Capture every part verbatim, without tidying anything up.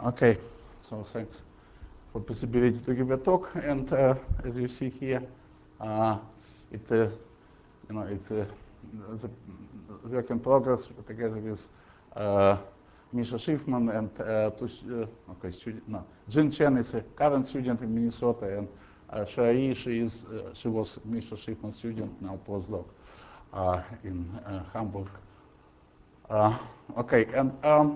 Okay, so thanks for possibility to give a talk. And uh, as you see here, uh, it uh, you know it's uh, the work in progress together with uh, Misha Schiffman and uh, two, uh, okay, student, no, Jin Chen is a current student in Minnesota, and uh, Shai, she is uh, she was Misha Schiffman's student, now postdoc uh, in uh, Hamburg. Uh, okay, and um,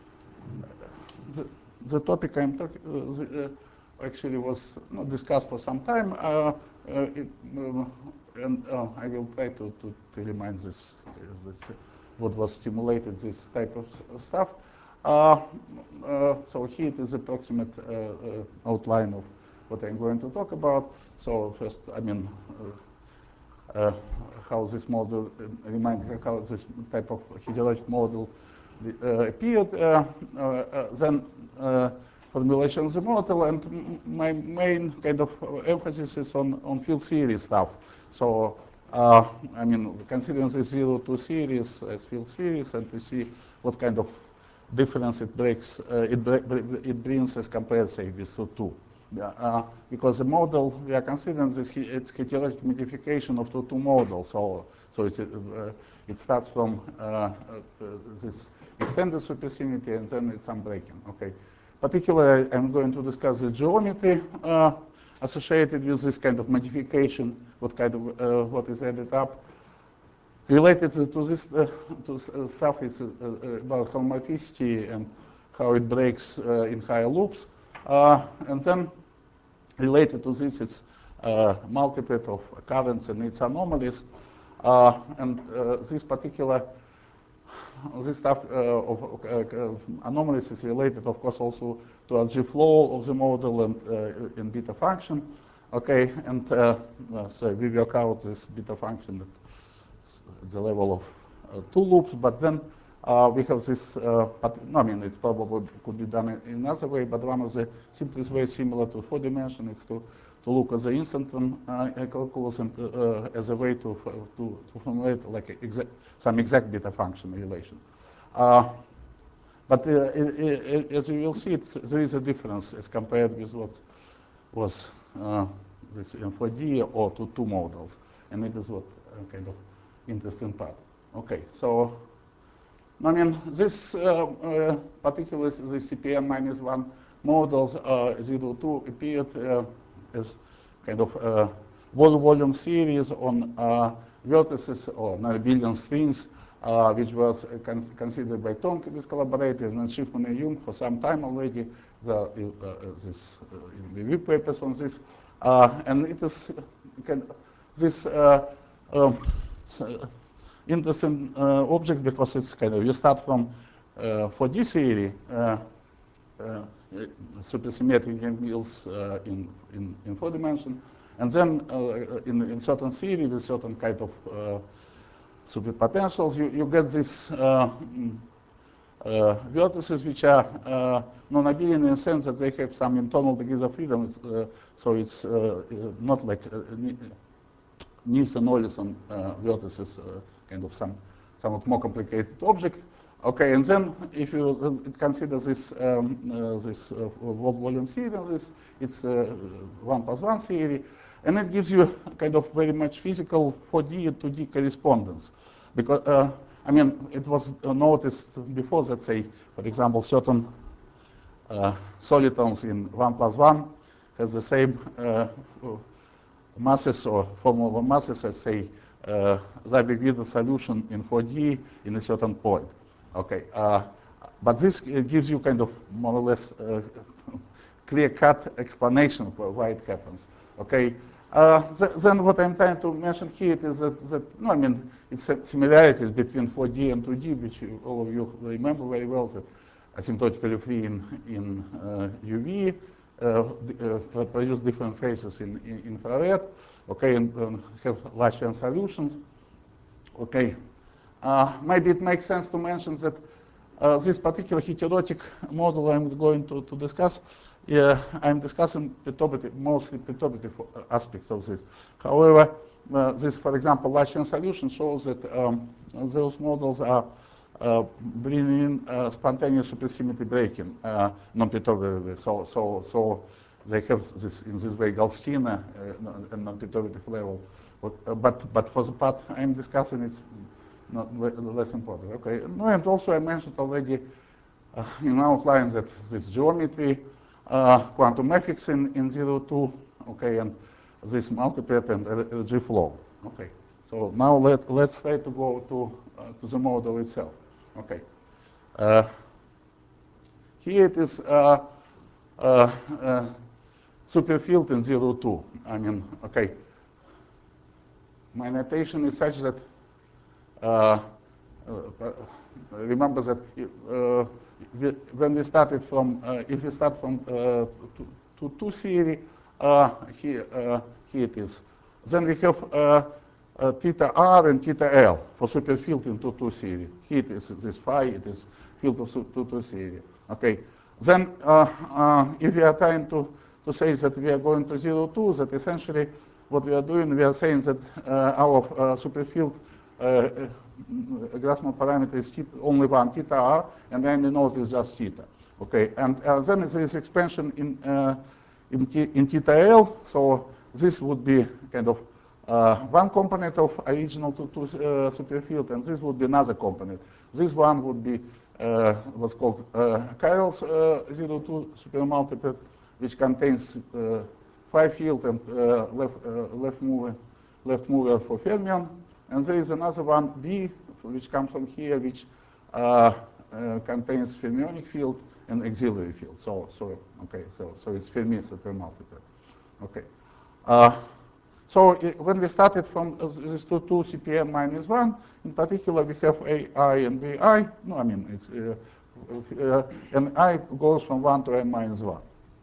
the, the topic I'm talking uh, uh, actually was not discussed for some time, uh, uh, it, uh, and uh, I will try to, to, to remind this, this what was stimulated this type of stuff. Uh, uh, so here it is approximate uh, uh, outline of what I'm going to talk about. So first, I mean, uh, uh, how this model, uh, remind how this type of hydrologic model uh, appeared, uh, uh, uh, then uh, formulation of the model, and my main kind of emphasis is on, on field theory stuff. So, uh, I mean, considering the zero two series as field series, and to see what kind of difference it breaks, uh, it, it brings as compared, say, with two. Uh, because the model we are considering this, it's hydrologic modification of two two models. So, so it's, uh, it starts from uh, uh, this extended supersymmetry, and then it's unbreaking. Okay. Particularly, I'm going to discuss the geometry uh, associated with this kind of modification, what kind of uh, what is added up. Related to this uh, to stuff is uh, about homomorphicity and how it breaks uh, in higher loops, uh, and then related to this, it's uh, multiplet of currents and its anomalies, uh, and uh, this particular this stuff uh, of uh, anomalies is related, of course, also to R G flow of the model and uh, in beta function. Okay, and uh, so we work out this beta function at the level of uh, two loops, but then uh, we have this, uh, but, no, I mean, it probably could be done in another way, but one of the simplest ways, similar to four dimension, is to, to look at the instanton uh, calculus and uh, as a way to, to, to formulate like exact, some exact beta function relation. Uh, but uh, it, it, as you will see, it's, there is a difference as compared with what was uh, this in four D or to two models, and it is what uh, kind of interesting part. Okay, so I mean this uh, uh, particularly the C P N minus one models uh, zero two appeared uh, as kind of uh, volume series on uh, vertices or non-abelian strings, uh, which was uh, con considered by Tonk and his collaborators and Schiffman and Jung for some time already. The uh, uh, this uh, review papers on this, uh, and it is can, this. Uh, um, So interesting uh, object because it's kind of, you start from uh, four D theory, uh, uh, supersymmetric angles uh, in, in, in four dimension, and then uh, in, in certain theory with certain kind of uh, superpotentials, you, you get these uh, uh, vertices which are uh, non-abelian in the sense that they have some internal degrees of freedom, it's, uh, so it's uh, not like uh, Nielsen Olison uh, vertices, uh, kind of some somewhat more complicated object. Okay, and then if you consider this um, uh, this uh, volume theory, this it's uh, one plus one theory, and it gives you kind of very much physical four D and two D correspondence. Because uh, I mean, it was noticed before that, say, for example, certain uh, solitons in one plus one has the same uh, masses or form of masses as, say, uh, Zabig-Wheeler solution in four D in a certain point. Okay, uh, but this gives you kind of more or less uh, clear-cut explanation for why it happens. Okay, uh, th then what I'm trying to mention here is that, that no, I mean, it's similarities between four D and two D, which you, all of you remember very well, that asymptotically free in, in uh, U V, uh, uh, produce different phases in, in infrared, okay, and um, have Lachian solutions. Okay, uh, maybe it makes sense to mention that uh, this particular heterotic model I'm going to, to discuss, yeah, I'm discussing perturbative, mostly perturbative aspects of this. However, uh, this, for example, Lachian solution shows that um, those models are uh, bring in uh, spontaneous supersymmetry breaking uh, non-perturbatively. So, so, so they have this in this way Galstina uh, and non-perturbative level. But, uh, but, but for the part I'm discussing, it's not less important. Okay. No, and also I mentioned already uh, in outline that this geometry, uh, quantum effects in, in zero two, okay, and this multiplet and energy flow. Okay. So now let, let's try to go to, uh, to the model itself. Okay. Uh, here it is uh, uh, uh, superfield in zero two. I mean, okay. My notation is such that uh, uh, remember that uh, we, when we started from, uh, if we start from uh, two, two, two theory, uh, here, uh, here it is. Then we have uh, uh, theta r and theta l for superfield in two two theory. Here it is this phi, it is field of two two theory. Okay. Then uh, uh, if we are trying to, to say that we are going to zero two, that essentially what we are doing, we are saying that uh, our uh, superfield uh, Grassmann parameter is only one theta r, and then the node is just theta. Okay, and uh, then there is expansion in uh, in, in theta l. So this would be kind of uh, one component of original to, to uh, superfield, and this would be another component. This one would be uh, what's called uh, Chiral's uh, zero two supermultiplet, which contains uh, phi field and uh, left uh, left mover left mover for fermion. And there is another one, B, which comes from here, which uh, uh, contains fermionic field and auxiliary field. So, so okay, so so it's Fermi supermultiplet. Okay. Uh, so it, when we started from uh, this two, two C P M minus one, in particular we have A I and B I. No, I mean it's uh, uh, and I goes from one to n minus one.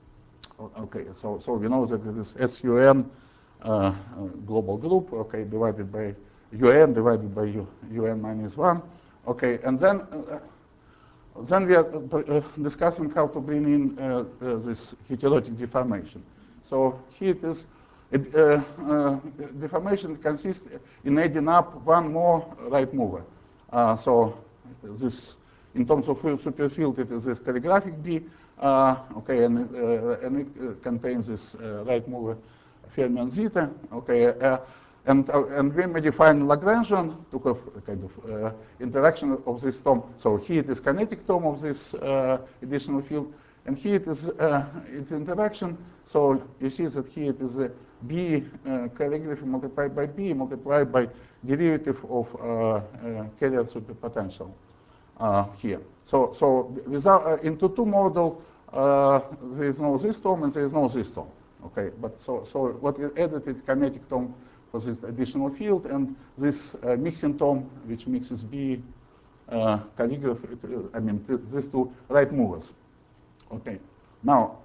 Okay, so so we know that it is S U N uh, uh, global group. Okay, divided by un divided by u, un minus one. Okay, and then uh, then we are uh, discussing how to bring in uh, uh, this heterotic deformation. So here it is. It, uh, uh, deformation consists in adding up one more right mover. Uh, so this, in terms of superfield, it is this calligraphic B. Uh, okay, and, uh, and it uh, contains this uh, right mover fermion zeta. Okay. Uh, And, uh, and when we define Lagrangian to have a kind of uh, interaction of this term, so here it is kinetic term of this uh, additional field, and here it is uh, its interaction. So you see that here it is a B uh, calligraphy multiplied by B multiplied by derivative of uh, uh, carrier superpotential uh, here. So, so without uh, into two model, uh, there is no this term and there is no this term. Okay, but so so what is added is kinetic term for this additional field, and this uh, mixing term, which mixes B uh, calligraphy, I mean, these two right movers. Okay. Now,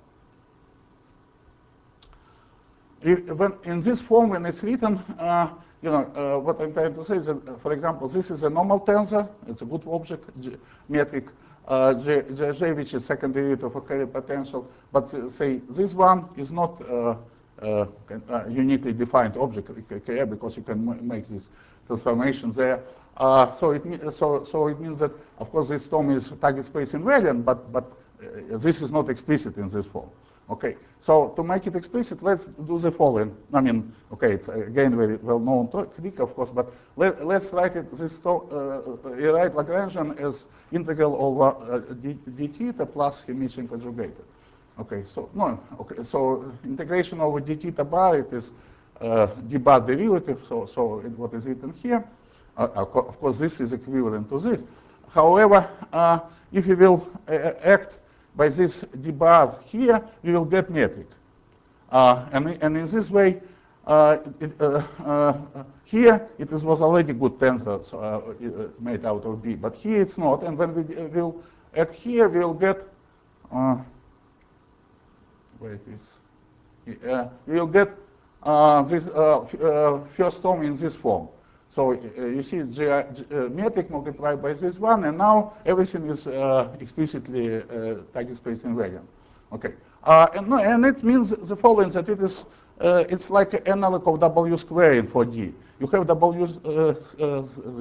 if, when in this form, when it's written, uh, you know, uh, what I'm trying to say is that, uh, for example, this is a normal tensor. It's a good object, G metric, uh, J, J, J, which is second derivative of carrier potential. But uh, say this one is not uh, uh, uh, uniquely defined object, K, because you can make this transformation there. Uh, so it so so it means that, of course, this term is target space invariant, but but uh, this is not explicit in this form. Okay, so to make it explicit, let's do the following. I mean, okay, it's again very well-known trick, of course, but let, let's write it this uh, write Lagrangian as integral over uh, d, d theta plus Hermitian conjugated. Okay, so no, okay, so integration over d theta bar, it is uh, d bar derivative. So so it, what is written here? Uh, of course, this is equivalent to this. However, uh, if you will uh, act by this d bar here, we will get metric. Uh, and, and in this way, uh, it, uh, uh, here it is, was already good tensor uh, made out of B, but here it's not. And when we will add here, we will get, uh, where it is, uh, we will get uh, this uh, uh, first term in this form. So uh, you see it's G, uh, metric multiplied by this one, and now everything is uh, explicitly uh, target space invariant. Okay, uh, and, and it means the following: that it is uh, it's like an analog of W square in four D. You have W uh, uh, this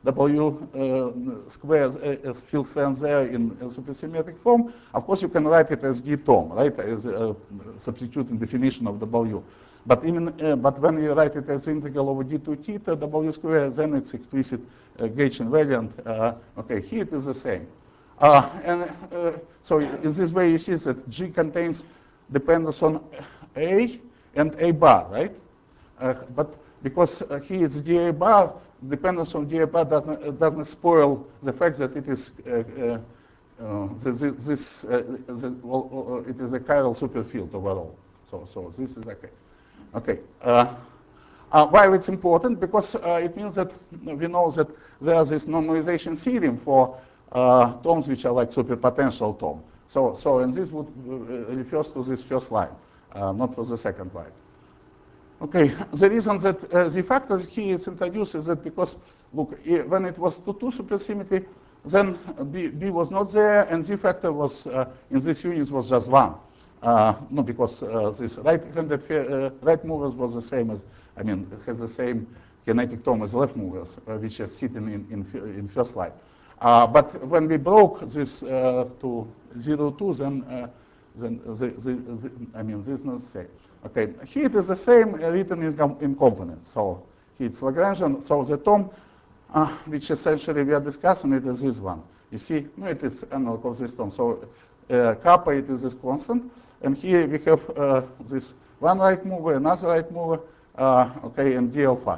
W uh, square as field stands there in a supersymmetric form, of course you can write it as d tom, right, as a substituting definition of W. But even uh, but when you write it as integral over d to theta W square, then it's explicit uh, gauge invariant. Uh, okay, here it is the same. Uh, and uh, so in this way you see that G contains dependence on A and A bar, right? Uh, but because uh, here it's dA bar, dependence on dA bar doesn't, uh, doesn't spoil the fact that it is uh, uh, uh, this, this uh, the, well, uh, it is a chiral superfield overall. So, so this is okay. Okay. Uh, uh, why it's important? Because uh, it means that we know that there's this normalization theorem for uh, terms which are like superpotential term. So, so and this would uh, refers to this first line, uh, not to the second line. Okay, the reason that uh, the factors here is introduced is that because, look, when it was two two supersymmetry, then B, B was not there, and Z factor was, uh, in this unit was just one. Uh, no, because uh, this right-handed uh, right movers was the same as, I mean, it has the same kinetic term as left movers, uh, which is sitting in, in, in first line. Uh, but when we broke this uh, to zero two, then, uh, then the, the, the, I mean, this is not the same. Okay, here it is the same uh, written in, com in components. So here it's Lagrangian. So the term uh, which essentially we are discussing it is this one. You see, no, it is analog of this term. So uh, kappa it is this constant, and here we have uh, this one right mover, another right mover, uh, okay, and D L phi,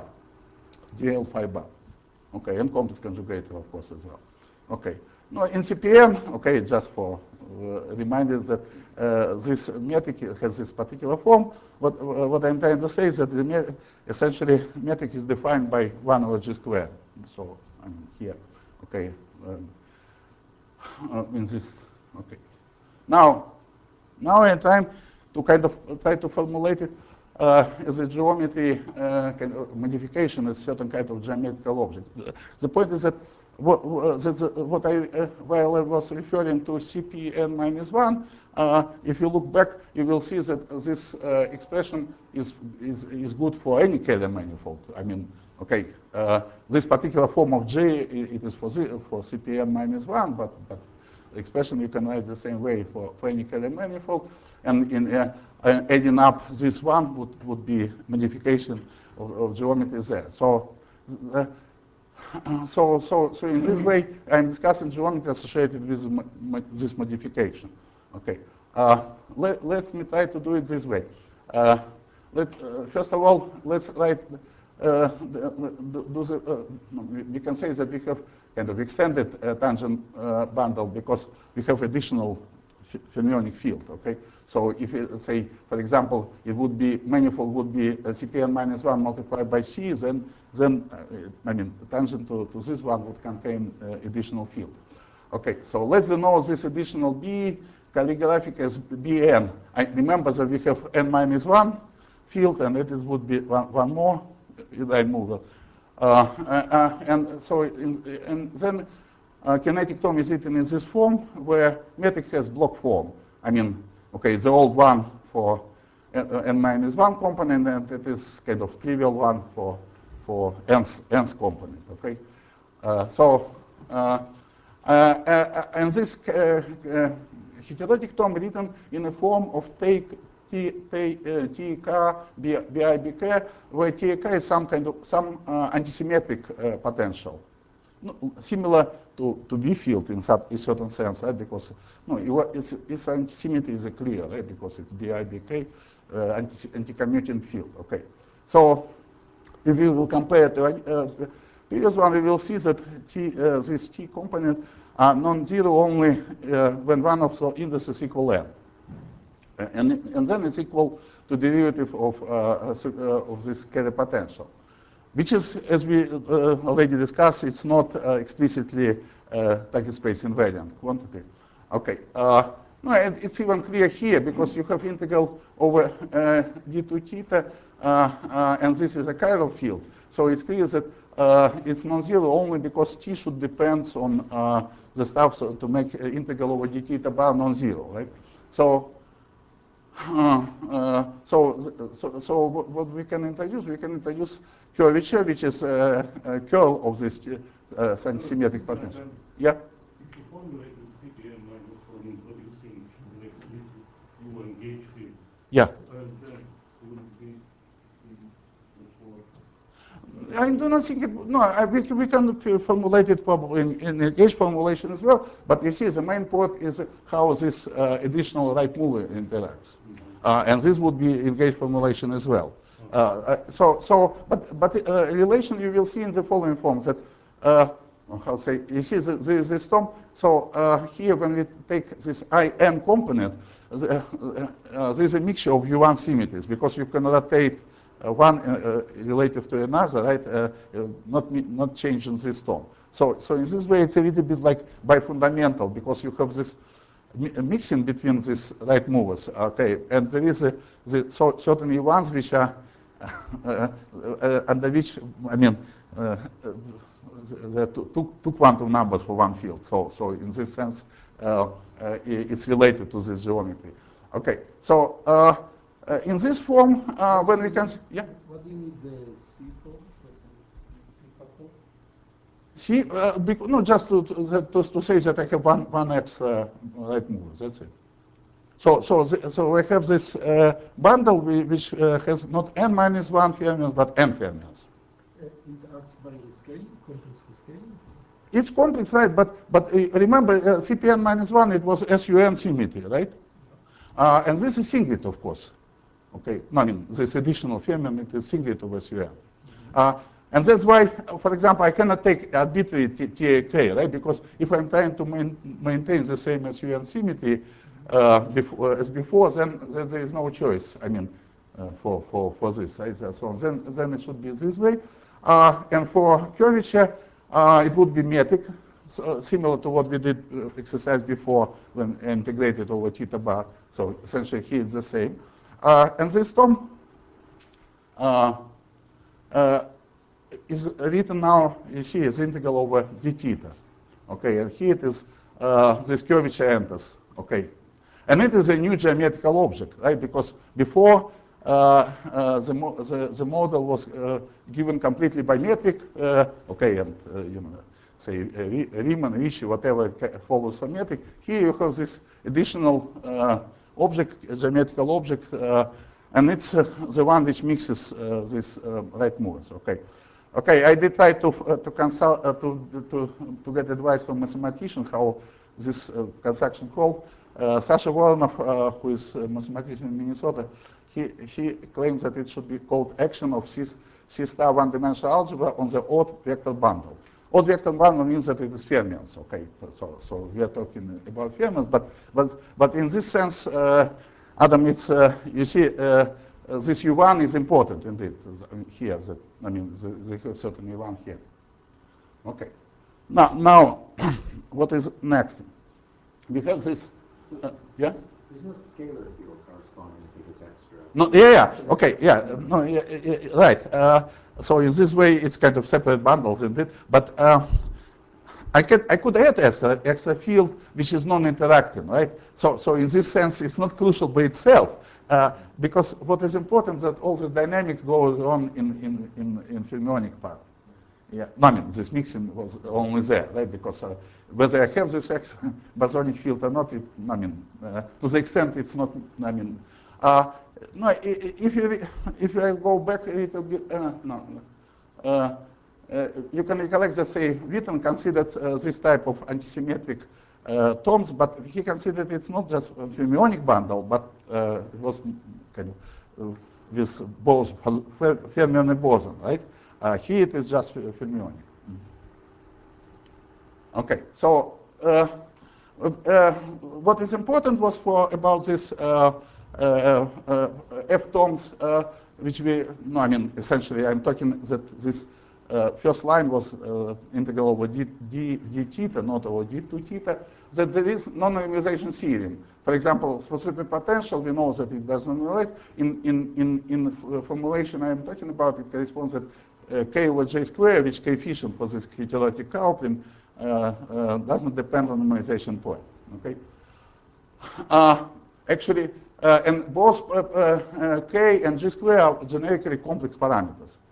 D L phi bar, okay, and complex conjugator of course as well. Okay, no, in C P M, okay, just for uh, reminding that uh, this metric has this particular form. What, uh, what I'm trying to say is that the met essentially metric is defined by one over G squared. So I'm here, okay, um, uh, in this, okay. Now, now I'm trying to kind of try to formulate it uh, as a geometry uh, kind of modification, as certain kind of geometrical object. The point is that what, what I, uh, while I was referring to C P n minus one, uh, if you look back, you will see that this uh, expression is, is, is good for any Kähler manifold. I mean, okay, uh, this particular form of J, it is for, the, for C P n minus one, but, but the expression you can write the same way for, for any Kähler manifold. And in uh, adding up this one would, would be modification of, of geometry there. So, uh, So, so, so in this way, I'm discussing geometry associated with this modification. Okay. Uh, let, let's me try to do it this way. Uh, let, uh, first of all, let's write, uh, do, do the, uh, we can say that we have kind of extended uh, tangent uh, bundle because we have additional fermionic field, okay? So if you say, for example, it would be, manifold would be C P n minus one multiplied by C, then, then uh, I mean, tangent to, to this one would contain uh, additional field. Okay, so let's denote this additional B calligraphic as Bn. I remember that we have n minus one field, and it is, would be one, one more line mover. Uh, uh, and so, in, and then uh, kinetic term is written in this form, where metric has block form. I mean, okay, the old one for n minus one component, and it is kind of trivial one for for nth, nth component. Okay, uh, so uh, uh, uh, and this uh, uh, heterotic term written in a form of take T, T, uh, T K, B, Bi, B K, where T K is some kind of some uh, antisymmetric uh, potential. No, similar to, to B field in, sub, in certain sense, right? Because no, it's, its antisymmetry is clear, right? Because it's Bi, B K, uh, anti, anti-commuting field. Okay. So if we will compare to uh, previous one, we will see that T, uh, this T component are non-zero only uh, when one of the indices equal n. Uh, and, and then it's equal to derivative of, uh, uh, of this Kähler potential, which is, as we uh, already discussed, it's not uh, explicitly uh, target space invariant quantity. Okay. Uh, no, it's even clear here because you have integral over uh, d to theta, uh, uh, and this is a chiral field. So it's clear that uh, it's non-zero only because t should depend on uh, the stuff so to make uh, integral over d theta bar non-zero, right? So. Uh, uh, so, so, so what we can introduce, we can introduce curvature, which is a, a curl of this uh, antisymmetric potential. Yeah? If you formulate the C P N minus one introducing an explicit U one gauge field, Yeah. and then would be before. I do not think it, no, I, we, we can formulate it probably in, in a gauge formulation as well, but you see the main point is how this uh, additional right mover interacts. Uh, and this would be in gauge formulation as well. Uh, uh, so, so, but, but uh, relation you will see in the following forms that, uh, how say, you see the, the, this term, so uh, here when we take this I n component, the, uh, uh, there's a mixture of U one symmetries because you can rotate Uh, one uh, relative to another, right? Uh, uh, not not changing this term. So so in this way, it's a little bit like bifundamental because you have this mi mixing between these right movers. Okay, and there is a, the so certainly ones which are uh, uh, under which I mean. Uh, there are two, two, two quantum numbers for one field. So so in this sense, uh, uh, it's related to this geometry. Okay, so. Uh, Uh, in this form, uh, when we can, yeah. What do you need the C for? C factor? See, uh, bec- no, just to, to, to, to say that I have one, one extra right mover, that's it. So, so, the, so we have this uh, bundle which uh, has not n minus one fermions, but n fermions. Uh, it acts by scaling, complex scaling? It's complex, right, but, but uh, remember, uh, C P n minus one, it was S U n symmetry, right? Uh, and this is singlet, of course. Okay, no, I mean, this additional fermion, it is singlet of S U n. Mm-hmm. uh, and that's why, for example, I cannot take arbitrary T A K, right? Because if I'm trying to main, maintain the same S U n symmetry uh, before, as before, then, then there is no choice, I mean, uh, for, for, for this, right? So then, then it should be this way. Uh, and for curvature, uh, it would be metric, so similar to what we did uh, exercise before when integrated over theta bar. So essentially here it's the same. Uh, and this term uh, uh, is written now, you see, as integral over d theta. Okay, and here it is, uh, this curvature enters. Okay, and it is a new geometrical object, right? Because before uh, uh, the, mo the, the model was uh, given completely by metric. Uh, okay, and uh, you know, say uh, Riemann, Ricci, whatever follows from metric. Here you have this additional uh, object, a geometrical object, uh, and it's uh, the one which mixes uh, these uh, right movers. Okay, okay. I did try to uh, to consult uh, to to to get advice from mathematician how this uh, construction called. Uh, Sasha Voronov, uh, who is a mathematician in Minnesota, he he claims that it should be called action of C, C star one-dimensional algebra on the odd vector bundle. Odd vector bundle means that it is fermions, okay? So, so we are talking about fermions, but but but in this sense, uh, Adam, it's uh, you see uh, uh, this U one is important indeed here. That I mean, they have certain U one here. Okay. Now, now, what is next? We have this. Uh, yeah. There's no scalar field corresponding to this extra. No, yeah, yeah, okay, yeah, no, yeah, yeah, right. Uh, so in this way, it's kind of separate bundles, isn't it? But uh, I could I could add extra extra field which is non-interacting, right? So so in this sense, it's not crucial by itself uh, because what is important is that all this dynamics goes on in in in, in fermionic part. Yeah, no, I mean, this mixing was only there, right? Because uh, whether I have this X bosonic field or not, it, I mean, uh, to the extent it's not, I mean, uh, no, if you, if you go back a little bit, uh, no, uh, uh, you can recollect that, say, Witten considered uh, this type of antisymmetric uh, terms, but he considered it's not just a fermionic bundle, but uh, it was kind of uh, with both fermion and boson, right? Uh, here it is just fermionic. Mm. Okay, so uh, uh, what is important was for about this uh, uh, uh, F terms, uh, which we, no, I mean, essentially I'm talking that this uh, first line was uh, integral over d, d, d theta, not over d two theta, that there is non-normalization theorem. For example, for certain potential, we know that it does not normalize. In, in, in, in formulation I'm talking about, it corresponds that Uh, k over j squared, which coefficient for this heterotic coupling uh, uh, doesn't depend on normalization point. Okay. Uh, actually, uh, and both uh, uh, k and g squared are generically complex parameters.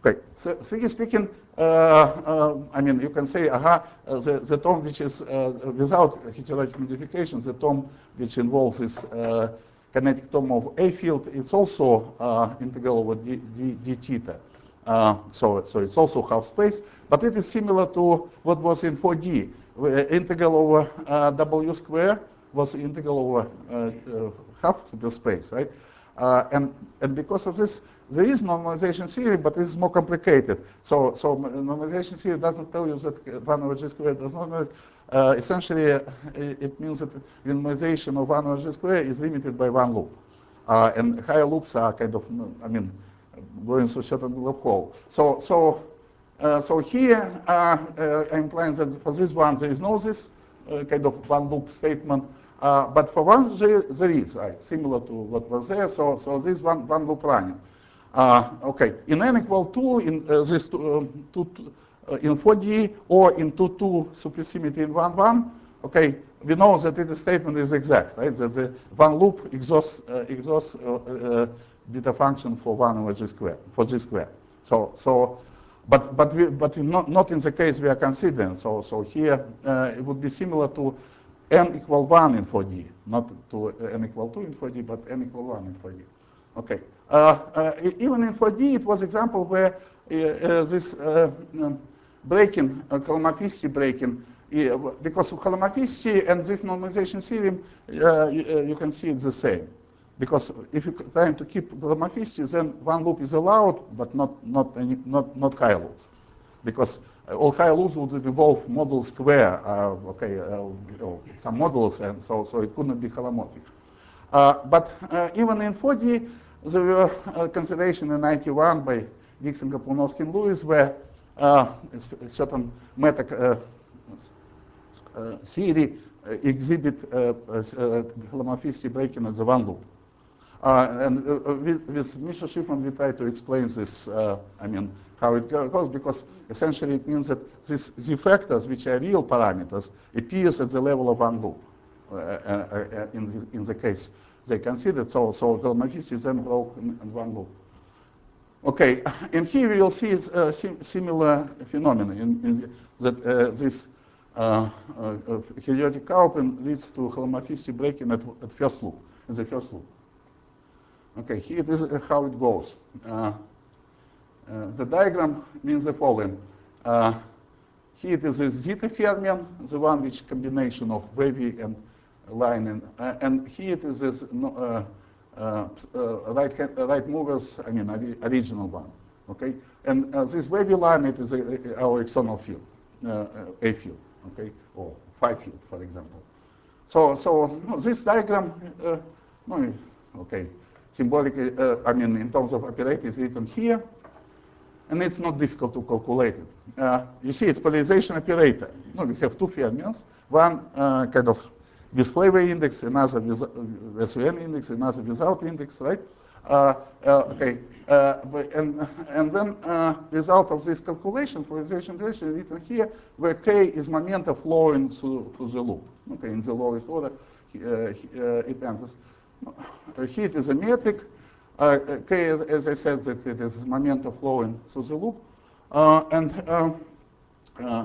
Okay, so strictly speaking, uh, uh, I mean, you can say, aha, uh, the, the term which is uh, without heterological modification, the term which involves this uh, kinetic term of A field, it's also uh, integral over d, d, d theta. Uh, so, so it's also half space, but it is similar to what was in four D, where integral over uh, W square was integral over uh, uh, half superspace, right? Uh, and, and because of this, there is normalization theory, but it is more complicated. So, so normalization theory doesn't tell you that one over G squared does not normalize. Uh, essentially, uh, it means that the normalization of one over G squared is limited by one loop. Uh, and higher loops are kind of, I mean, going through certain loophole. So, so, uh, so here uh, uh, I'm implying that for this one there is no this uh, kind of one loop statement. Uh, but for one, there, there is, right, similar to what was there. So, so this one, one loop running. Uh, okay, in n equal two, in uh, this two, um, two, two, uh, in four D or in two two supersymmetry in one one, okay, we know that the statement is exact, right? That the one loop exhausts uh, exhausts uh, uh, beta function for one over G squared for G squared. So, so, but but we, but in not not in the case we are considering. So, so here uh, it would be similar to n equal one in four D, not to n equal two in four D, but n equal one in four D. Okay. Uh, uh, even in four D, it was example where uh, uh, this uh, um, breaking, uh, Kolmogorov breaking, uh, because of Kolmogorov and this normalization theorem, uh, you, uh, you can see it's the same. Because if you're trying to keep Kolmogorov, then one loop is allowed, but not not any, not not high loops, because all high loops would involve module square, uh, okay, uh, you know, some modules, and so so it couldn't be holomorphic. Uh, but uh, even in four D, there were uh, consideration in ninety-one by Dixon, Kaplanovsky, and Lewis, where uh, a certain meta uh, uh, theory uh, exhibit uh, uh, holomorphicity breaking at the one loop. Uh, and uh, with, with Misha Shipman, we try to explain this, uh, I mean, how it goes, because essentially it means that these Z factors, which are real parameters, appears at the level of one loop. Uh, uh, in, the, in the case they considered, so, so holomorphicity is then broken in one loop. Okay, and here we will see a sim similar phenomenon in, in the, that uh, this uh, uh, periodic coupling leads to holomorphicity breaking at, at first loop, in the first loop. Okay, here this is how it goes. Uh, uh, the diagram means the following. Uh, here it is a zeta fermion, the one which combination of wavy and line, and, uh, and here it is this uh, uh, uh, right, right movers, I mean, original one, okay? And uh, this wavy line, it is a, a, our external field, uh, A field, okay? Or phi field, for example. So, so no, this diagram, uh, no, okay, symbolically, uh, I mean, in terms of operator, is written here, and it's not difficult to calculate it. Uh, you see, it's polarization operator. No, we have two fermions, one uh, kind of with flavor index, another with S U N index, another without index, right? Uh, uh, okay, uh, but, and, and then uh, result of this calculation, polarization duration is written here, where K is momenta flowing through, through the loop. Okay, in the lowest order, uh, uh, it enters. Uh, here it is a metric. Uh, K, as, as I said, that it is momenta flowing through the loop. Uh, and uh, uh,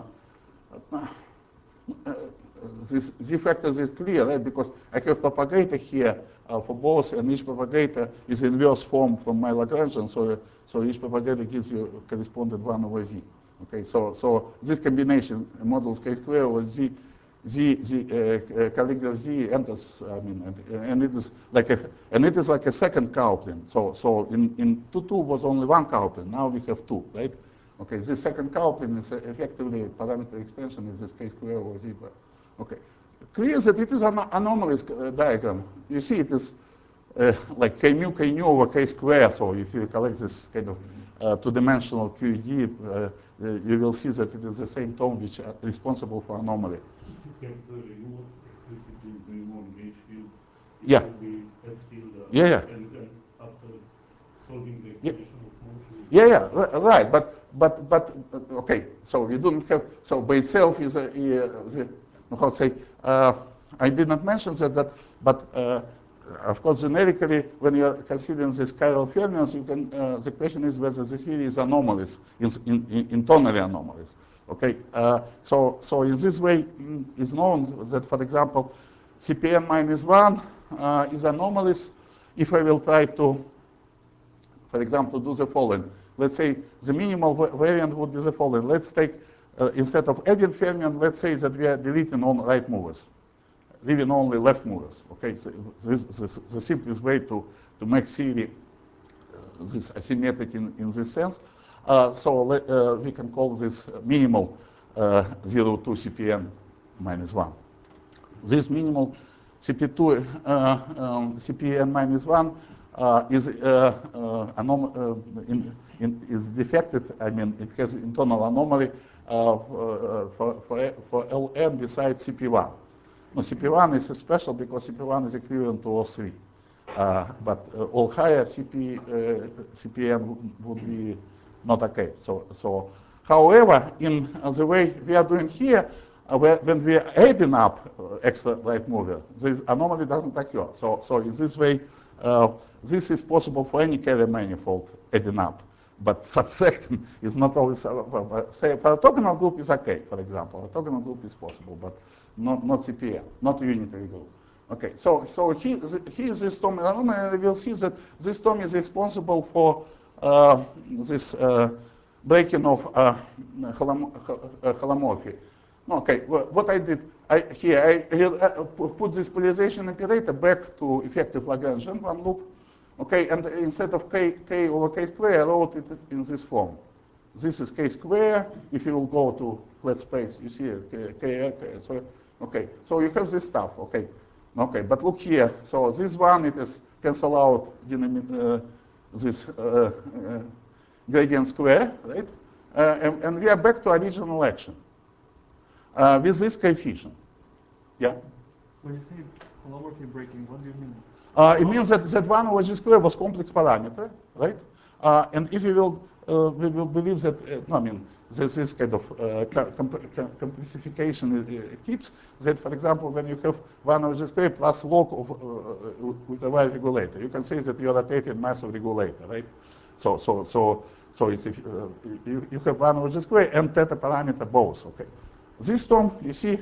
uh, this Z factors is clear, right? Because I have propagator here uh, for both, and each propagator is inverse form from my Lagrangian, so so each propagator gives you corresponding one over Z. Okay, so so this combination modulus K square over Z. Z, Z uh, calligraph Z enters, I mean, and, and it is like a, and it is like a second coupling. So, so in in two two was only one coupling. Now we have two, right? Okay, this second coupling is effectively parameter expansion is this K square over Z bar. Okay, clear that it is an anomalous uh, diagram. You see, it is uh, like K mu K nu over K square. So if you collect this kind of uh, two-dimensional Q E D, uh, you will see that it is the same term which are responsible for anomaly. You have the reward explicitly the reward H field. It Yeah. will be F field. Uh, Yeah, yeah. And then after solving the Yeah. equation of motion. Yeah, yeah, right. But but but okay. So we don't have. So by itself is a, a, the, how to say. Uh, I did not mention that. That but uh, of course, generically, when you are considering these chiral fermions, you can, uh, the question is whether the theory is anomalous, in, in, internally anomalous. Okay, uh, so, so in this way, mm, it's known that, for example, C P n minus one uh, is anomalous if I will try to, for example, do the following. Let's say the minimal variant would be the following. Let's take, uh, instead of adding fermion, let's say that we are deleting all right movers, leaving only left movers. Okay, so this is the simplest way to, to make theory uh, this asymmetric in, in this sense. Uh, so let, uh, we can call this minimal uh, zero two C P n minus one. This minimal C P two uh, um, C P n minus one uh, is uh, uh, anom uh, in, in, is defected. I mean, it has internal anomaly uh, for, for, for, for L n besides C P one. No, C P one is special because C P one is equivalent to O three. Uh, but uh, all higher C P, uh, C P n would be not okay. So, so however, in uh, the way we are doing here, uh, where, when we are adding up uh, extra right mover, this anomaly doesn't occur. So, so in this way, uh, this is possible for any Carrier manifold adding up. But subtracting is not always, uh, uh, say, for orthogonal group is okay, for example. Orthogonal group is possible, but not, not C P n, not unitary group. Okay, so, so here, here is this Tom anomaly, and we'll see that this Tom is responsible for uh, this uh, breaking of uh, holomorphy. Okay, well, what I did I, here, I uh, put this polarization operator back to effective Lagrangian one loop. Okay, and instead of k, k over k square, I wrote it in this form. This is k square. If you will go to flat space, you see it, k, k, k. So, okay, so you have this stuff. Okay, okay, but look here. So this one, it is cancel out uh, this uh, uh, gradient square, right? Uh, and, and we are back to original action uh, with this coefficient. Yeah. When you say holomorphy breaking, what do you mean? Uh, it means that Z one over G square was complex parameter, right? Uh, and if you will, uh, we will believe that, uh, no, I mean, this is kind of uh, comp complexification uh, keeps that, for example, when you have one over G square plus log of, uh, with a Y regulator, you can say that you are rotating mass of regulator, right? So, so, so, so it's if, uh, you, you have one over G square and theta parameter both, okay? This term, you see,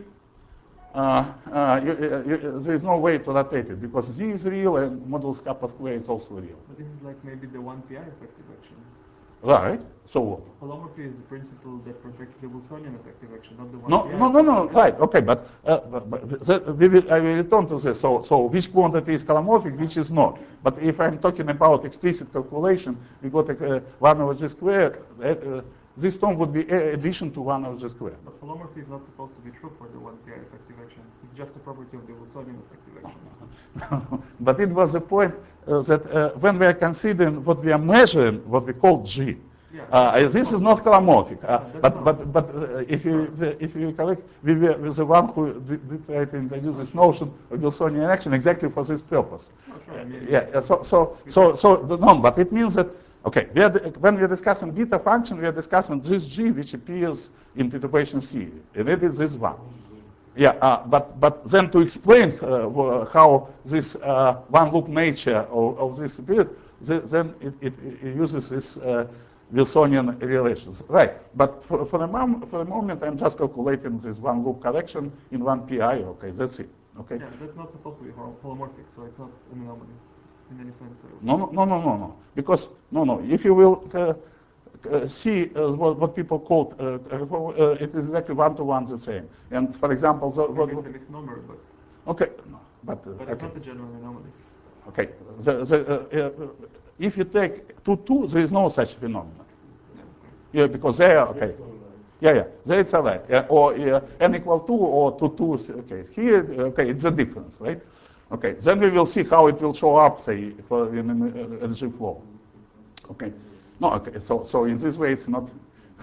Uh, uh, you, you, there is no way to rotate it because Z is real and modulus kappa square is also real. But this is like maybe the one P I effective action. Right. So what? Holomorphy is the principle that protects the Wilsonian effective action, not the one No, P I. no, no, no. Right. Okay, but, uh, but, but that, we will, I will return to this. So, so which quantity is holomorphic, which is not. But if I'm talking about explicit calculation, we got a, uh, one over G square. Uh, this term would be addition to one over G square. But holomorphy is not supposed to be true for the one P I effective action. It's just a property of the Wilsonian effective action. But it was the point uh, that uh, when we are considering what we are measuring, what we call G, yeah, uh, this is not holomorphic. Uh, yeah, but, not. but, but uh, if you if you recollect, we were the one who we tried to introduce this notion of Wilsonian action exactly for this purpose. Oh, sure. I mean, Yeah. So so so so no, but it means that. Okay, we are, when we are discussing beta function, we are discussing this G which appears in perturbation theory, and it is this one. Yeah, uh, but, but then to explain uh, how this uh, one-loop nature of, of this appears, then it, it, it uses this uh, Wilsonian relations. Right, but for, for, the mom, for the moment, I'm just calculating this one-loop correction in one P I. Okay, that's it. Okay. Yeah, that's not supposed to be holomorphic, so it's not an anomaly in any sense. No, no, no, no, no, no. Because, no, no, if you will uh, uh, see uh, what, what people call, uh, uh, it is exactly one-to-one the same. And for example, the, what, Maybe it's a misnomer, but, okay, no, but, uh, but okay. it's not a general anomaly. Okay, the, the, uh, uh, if you take two, two, there is no such phenomenon. Yeah, okay. Yeah, because they are, okay. Yeah, yeah, there it's a right. Yeah, or uh, n equal two or two, two, okay. Here, okay, it's a difference, right? Okay, then we will see how it will show up, say, for in an energy flow. Okay, no, okay, so, so in this way it's not,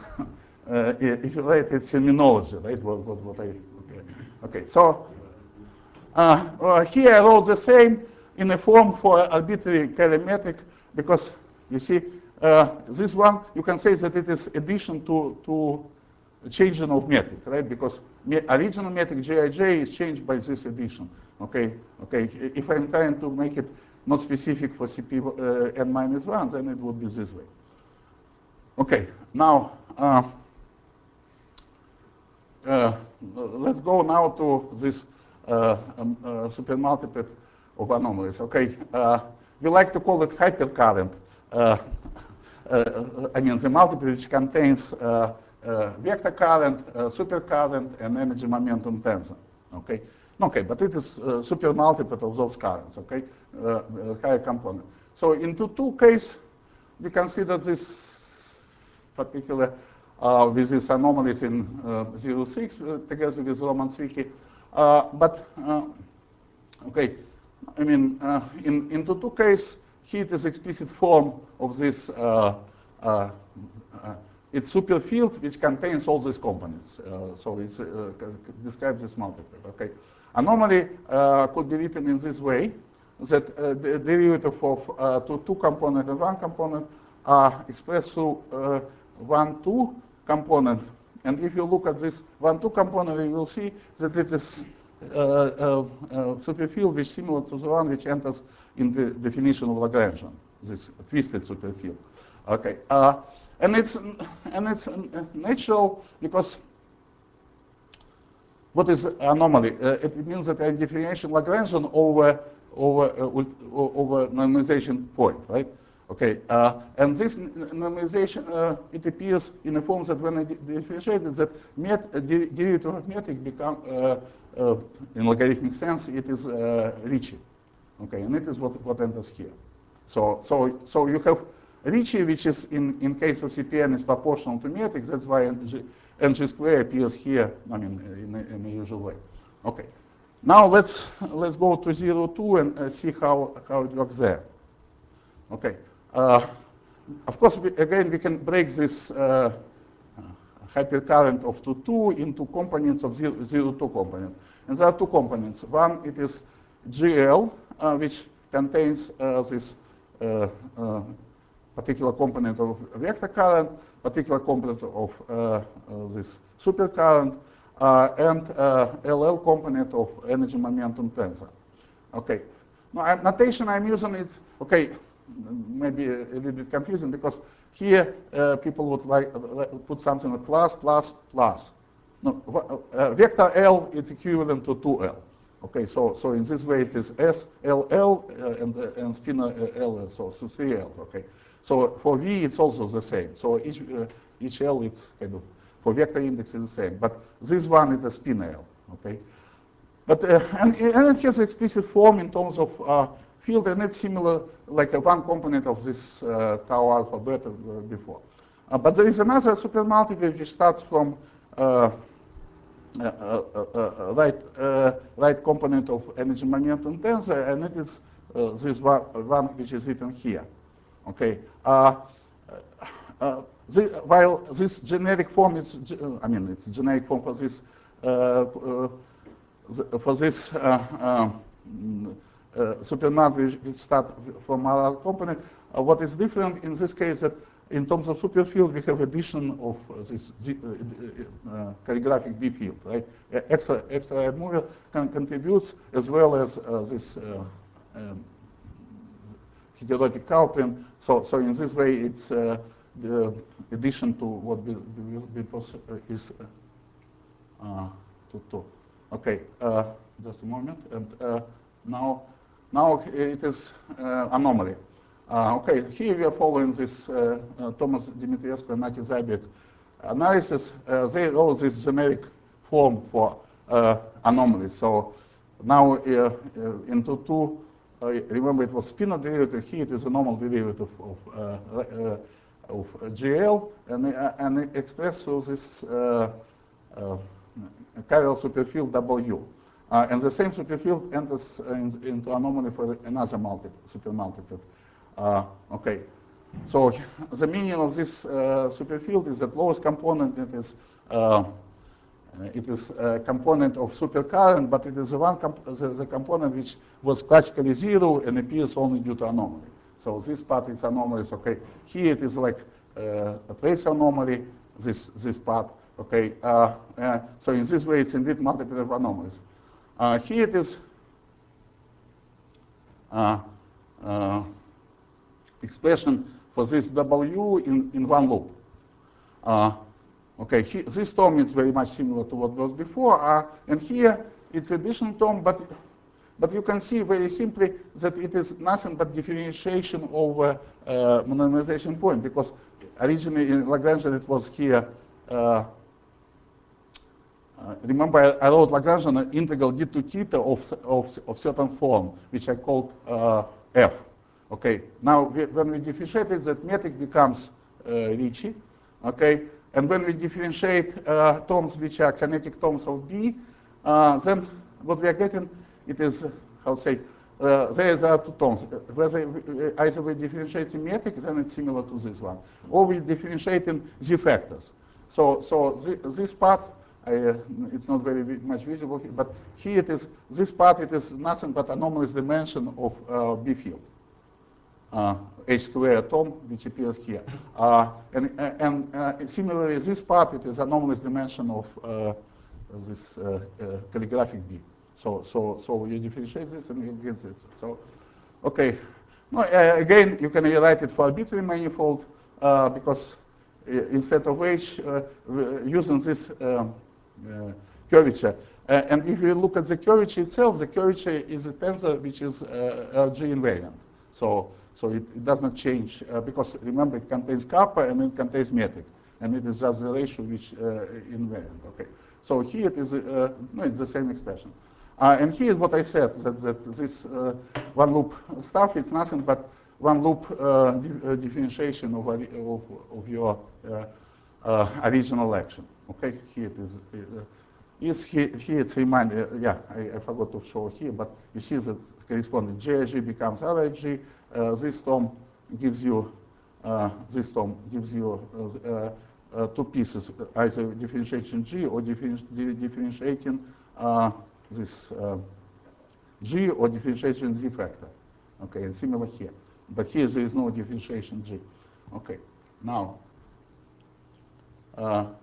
uh, if you write, it's terminology, right? What, what, what I, okay, okay, so uh, uh, here I wrote the same in a form for arbitrary calorimetric because you see, uh, this one, you can say that it is addition to, to changing of metric, right? Because me original metric J I J is changed by this addition. Okay, okay. If I'm trying to make it not specific for C P uh, n minus one, then it would be this way. Okay, now uh, uh, let's go now to this uh, um, uh, supermultiplet of anomalies. Okay, uh, we like to call it hypercurrent. Uh, uh, I mean, the multiplet which contains uh, uh, vector current, uh, supercurrent, and energy momentum tensor. Okay, okay, but it is uh, supermultiplet of those currents. Okay, uh, uh, higher component. So into two case, we consider this particular uh, with these anomalies in uh, zero six uh, together with Roman Zwicky. Uh, but uh, okay, I mean, uh, in into two case, heat is explicit form of this. Uh, uh, uh, it's superfield which contains all these components. Uh, so it uh, describes this multiplet. Okay, anomaly uh, could be written in this way: that uh, the derivative of uh, two two component and one component are expressed through uh, one two component. And if you look at this one two component, you will see that it is uh, uh, uh, superfield which is similar to the one which enters in the definition of Lagrangian, this twisted superfield. Okay, uh, and it's and it's natural because what is anomaly? Uh, it means that a differentiation Lagrangian over over uh, over normalization point, right? Okay, uh, and this normalization uh, it appears in a form that when I differentiate it, that met, uh, de derivative of metric become uh, uh, in logarithmic sense it is uh, Ricci. Okay, and it is what what enters here. So so so you have Ricci, which is in in case of C P N is proportional to metric. That's why Ng, Ng square appears here. I mean, in a, in a usual way. Okay. Now let's let's go to zero two and uh, see how how it works there. Okay. Uh, of course, we, again we can break this uh, hypercurrent of two two into components of zero, zero two components, and there are two components. One it is G L, uh, which contains uh, this uh, uh, particular component of vector current, particular component of uh, uh, this supercurrent, uh, and uh, L L component of energy momentum tensor. Okay. Now, I'm, notation I'm using is okay. Maybe a, a little bit confusing because here uh, people would like uh, put something like plus plus plus. No, uh, vector L is equivalent to two L. Okay, so so in this way it is S L L uh, and uh, and spin uh, L, so so three L's. Okay, so for V it's also the same. So each uh, each L it's kind of for vector index is the same, but this one is a spin L. Okay, but uh, and, and it has explicit form in terms of uh, field, and it's similar like a one component of this uh, tau alpha beta uh, before. Uh, but there is another supermultiplet which starts from uh, Uh, uh, uh, right, uh, right component of energy momentum tensor, and it is uh, this one, one which is written here. Okay. Uh, uh, the, while this generic form is, I mean, it's generic form for this uh, uh, for this uh, um, uh, supermultiplet which start from our component. Uh, what is different in this case that in terms of superfield, we have addition of uh, this uh, uh, calligraphic B field, right? Extra, extra mover can contributes as well as uh, this uh, um, heterotic coupling. So, so in this way, it's uh, the addition to what we, we, we is uh, to two. Okay, uh, just a moment, and uh, now, now it is uh, anomaly. Uh, okay, here we are following this uh, uh, Thomas Dimitriescu and Nati Zabek analysis. Uh, they wrote this generic form for uh, anomalies. So now uh, uh, into two, uh, remember it was spinor derivative. Here it is a normal derivative of uh, uh, of G L, and uh, and it expressed through this uh, uh, chiral superfield W. Uh, and the same superfield enters in, into anomaly for another multi, supermultiplet. Uh, okay, so the meaning of this uh, superfield is that lowest component it is uh, it is a component of supercurrent, but it is the one comp the, the component which was classically zero and appears only due to anomaly. So this part is anomaly. Okay, here it is like uh, a trace anomaly. This this part. Okay, uh, uh, so in this way it's indeed multiple of anomalies. Uh, here it is uh, uh, expression for this W in, in one loop. Uh, okay, he, this term is very much similar to what was before, uh, and here it's additional term, but but you can see very simply that it is nothing but differentiation over uh, minimization point, because originally in Lagrangian it was here. Uh, uh, remember, I, I wrote Lagrangian integral d to theta of, of, of certain form, which I called uh, f. Okay, now we, when we differentiate it, that metric becomes uh, Ricci. Okay, and when we differentiate uh, terms which are kinetic terms of B, uh, then what we are getting, it is, uh, how to say, uh, there, there are two terms. Whether we, either we differentiate in metric, then it's similar to this one, or we differentiate in z factors. So, so th this part, I, uh, it's not very much visible here, but here it is, this part, it is nothing but anomalous dimension of uh, B field. Uh, H square term, which appears here. Uh, and and uh, similarly, this part, it is anomalous dimension of uh, this uh, uh, calligraphic B. So, so, so you differentiate this and you get this. So, okay. No, uh, again, you can rewrite it for arbitrary manifold uh, because uh, instead of H, uh, using this um, uh, curvature. Uh, and if you look at the curvature itself, the curvature is a tensor which is uh, L G invariant. So, so it, it does not change uh, because remember it contains kappa and it contains metric, and it is just the ratio which uh, invariant. Okay. So here it is, uh, no, it's the same expression. Uh, and here is what I said, that, that this uh, one loop stuff, it's nothing but one loop uh, di uh, differentiation of, of, of your uh, uh, original action. Okay, here it is. Uh, is here, here it's a reminder, uh, yeah, I, I forgot to show here, but you see that corresponding J I G becomes R I G. Uh, this term gives you, uh, this term gives you uh, uh, two pieces, either differentiating G or differenti differentiating uh, this uh, G or differentiation Z factor. Okay, and similar here. But here there is no differentiation G. Okay, now, uh,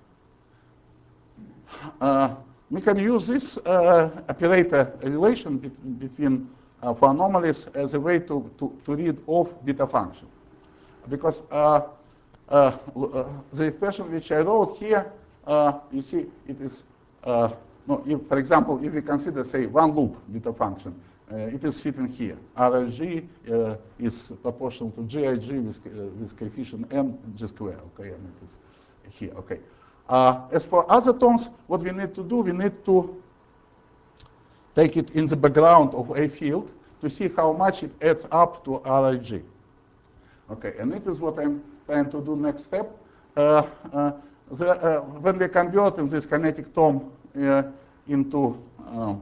uh, we can use this uh, operator relation be between uh, for anomalies as a way to, to, to read off beta function. Because uh, uh, uh, the expression which I wrote here, uh, you see, it is, uh, no, if, for example, if we consider, say, one loop beta function, uh, it is sitting here. R I G uh, is proportional to G I G with, uh, with coefficient n G square, okay, and it is here, okay. Uh, as for other terms, what we need to do, we need to take it in the background of a field to see how much it adds up to R I G. Okay, and it is what I'm trying to do next step. Uh, uh, the, uh, when we convert in this kinetic term uh, into um,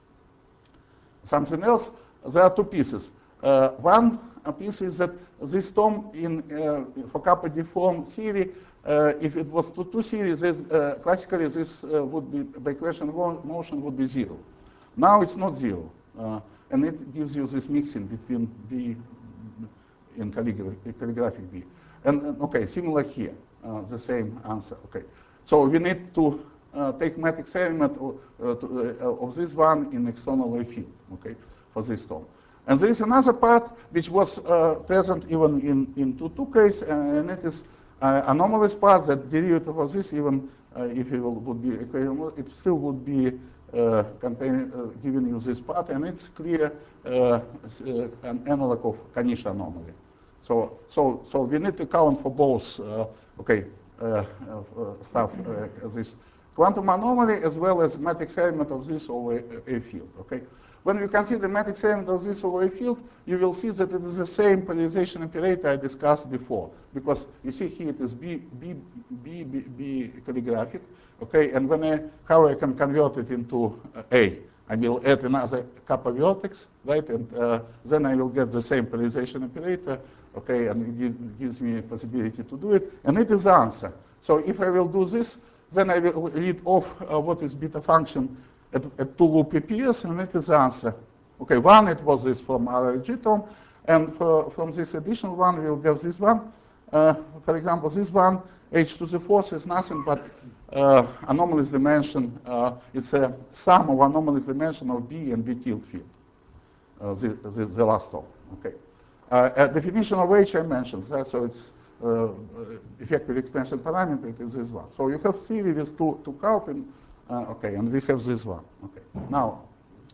something else, there are two pieces. Uh, one piece is that this term in uh, for kappa deform theory, uh, if it was to two series, this, uh, classically this uh, would be the equation motion would be zero. Now it's not zero, uh, and it gives you this mixing between B in calligraph calligraphic B. And, and okay, similar here, uh, the same answer. Okay, so we need to uh, take matrix element of, uh, to, uh, of this one in external A field. Okay, for this term. And there is another part which was uh, present even in in two two case, and it is uh, anomalous part that derivative of this, even uh, if it would be equivalent, it still would be uh, contain, uh, giving you this part, and it's clear uh, uh, an analog of Kanish anomaly. So, so, so we need to count for both, uh, okay, uh, uh, stuff, uh, this quantum anomaly as well as matrix element of this over a, a field, okay? When you consider matrix element of this over a field, you will see that it is the same polarization operator I discussed before, because you see here it is B, B, B, B, B calligraphic, okay? And when I, how I can convert it into uh, A? I will add another kappa vertex, right? And uh, then I will get the same polarization operator, okay? And it give, gives me a possibility to do it, and it is the answer. So if I will do this, then I will read off uh, what is beta function at, at two loop P P S, and it is the answer. Okay, one, it was this from R I G term, and for, from this additional one, we'll get this one. Uh, for example, this one, h to the fourth, is nothing but uh, anomalous dimension. Uh, it's a sum of anomalous dimension of B and B tilde field. uh, the, the, the last term. Okay. Uh, a definition of H I mentioned that, so it's uh, effective expansion parameter, it is this one. So you have C with two, two count, and, uh, okay, and we have this one. Okay. Now,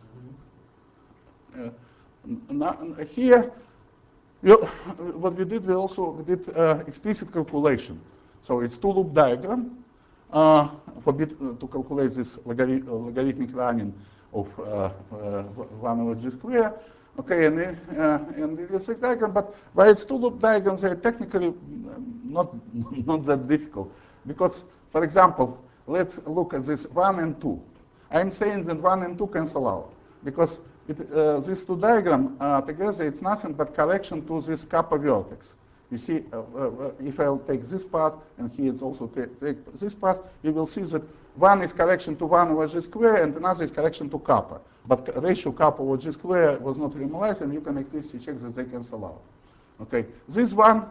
uh, now here, you, what we did, we also did uh, explicit calculation. So it's two loop diagram uh, for bit, uh, to calculate this logari logarithmic running of uh, uh, one over g square. Okay, and, uh, and it is a diagram, but by its two loop diagrams, they are technically not, not that difficult. Because, for example, let's look at this one and two. I'm saying that one and two cancel out. Because it, uh, these two diagrams uh, together, it's nothing but correction to this kappa vertex. You see, uh, uh, if I'll take this part, and here it's also take, take this part, you will see that one is correction to one over g square, and another is correction to kappa. But ratio kappa over g square was not renormalized, and you can explicitly check that they cancel out. Okay, this one,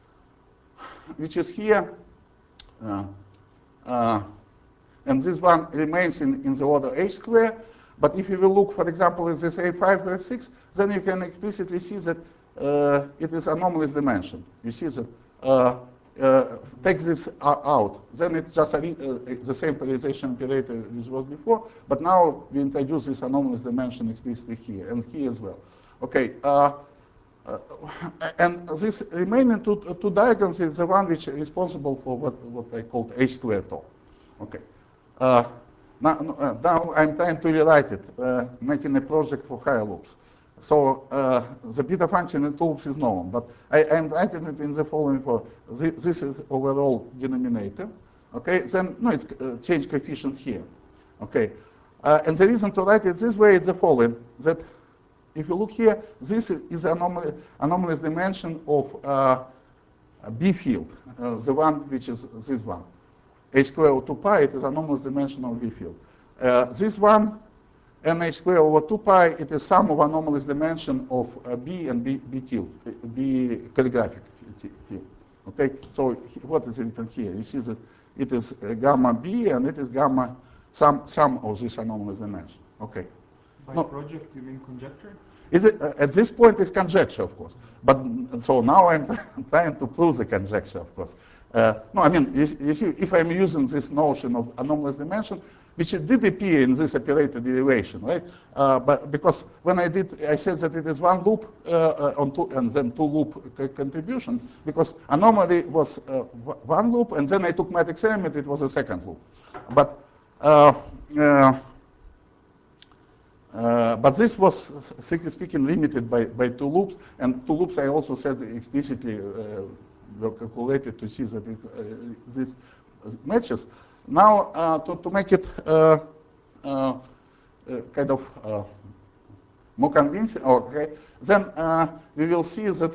which is here, uh, uh, and this one remains in, in the order h square. But if you will look, for example, at this A five or A six, then you can explicitly see that uh, it is anomalous dimension. You see that uh, uh, take this out, then it's just a, uh, the same polarization operator as was before, but now we introduce this anomalous dimension explicitly here, and here as well. Okay, uh, uh, and this remaining two, two diagrams is the one which is responsible for what, what I called H squared tau. Okay. Uh, Now, uh, now I'm trying to rewrite it, uh, making a project for higher loops. So uh, the beta function in two loops is known, but I am writing it in the following form. This, this is overall denominator. Okay, then no, it's uh, change coefficient here. Okay, uh, and the reason to write it this way is the following: that if you look here, this is an anomaly, anomalous dimension of uh, a B field, uh, the one which is this one. H square over two pi, it is anomalous dimension of B field. Uh, this one, N H square over two pi, it is sum of anomalous dimension of uh, B and B, B tilde, B calligraphic field. Okay, so what is written here? You see that it is uh, gamma B and it is gamma sum, sum of this anomalous dimension. Okay. By No. project, you mean conjecture? Is it, uh, at this point, it's conjecture, of course. But so now I'm trying to prove the conjecture, of course. Uh, no, I mean, you, you see, if I'm using this notion of anomalous dimension, which it did appear in this operator derivation, right? Uh, but because when I did, I said that it is one loop uh, uh, on two, and then two loop co contribution, because anomaly was uh, one loop, and then I took matrix element, it was a second loop. But uh, uh, Uh, but this was, strictly speaking, limited by, by two loops, and two loops I also said explicitly uh, were calculated to see that it, uh, this matches. Now, uh, to, to make it uh, uh, uh, kind of uh, more convincing, okay, then uh, we will see that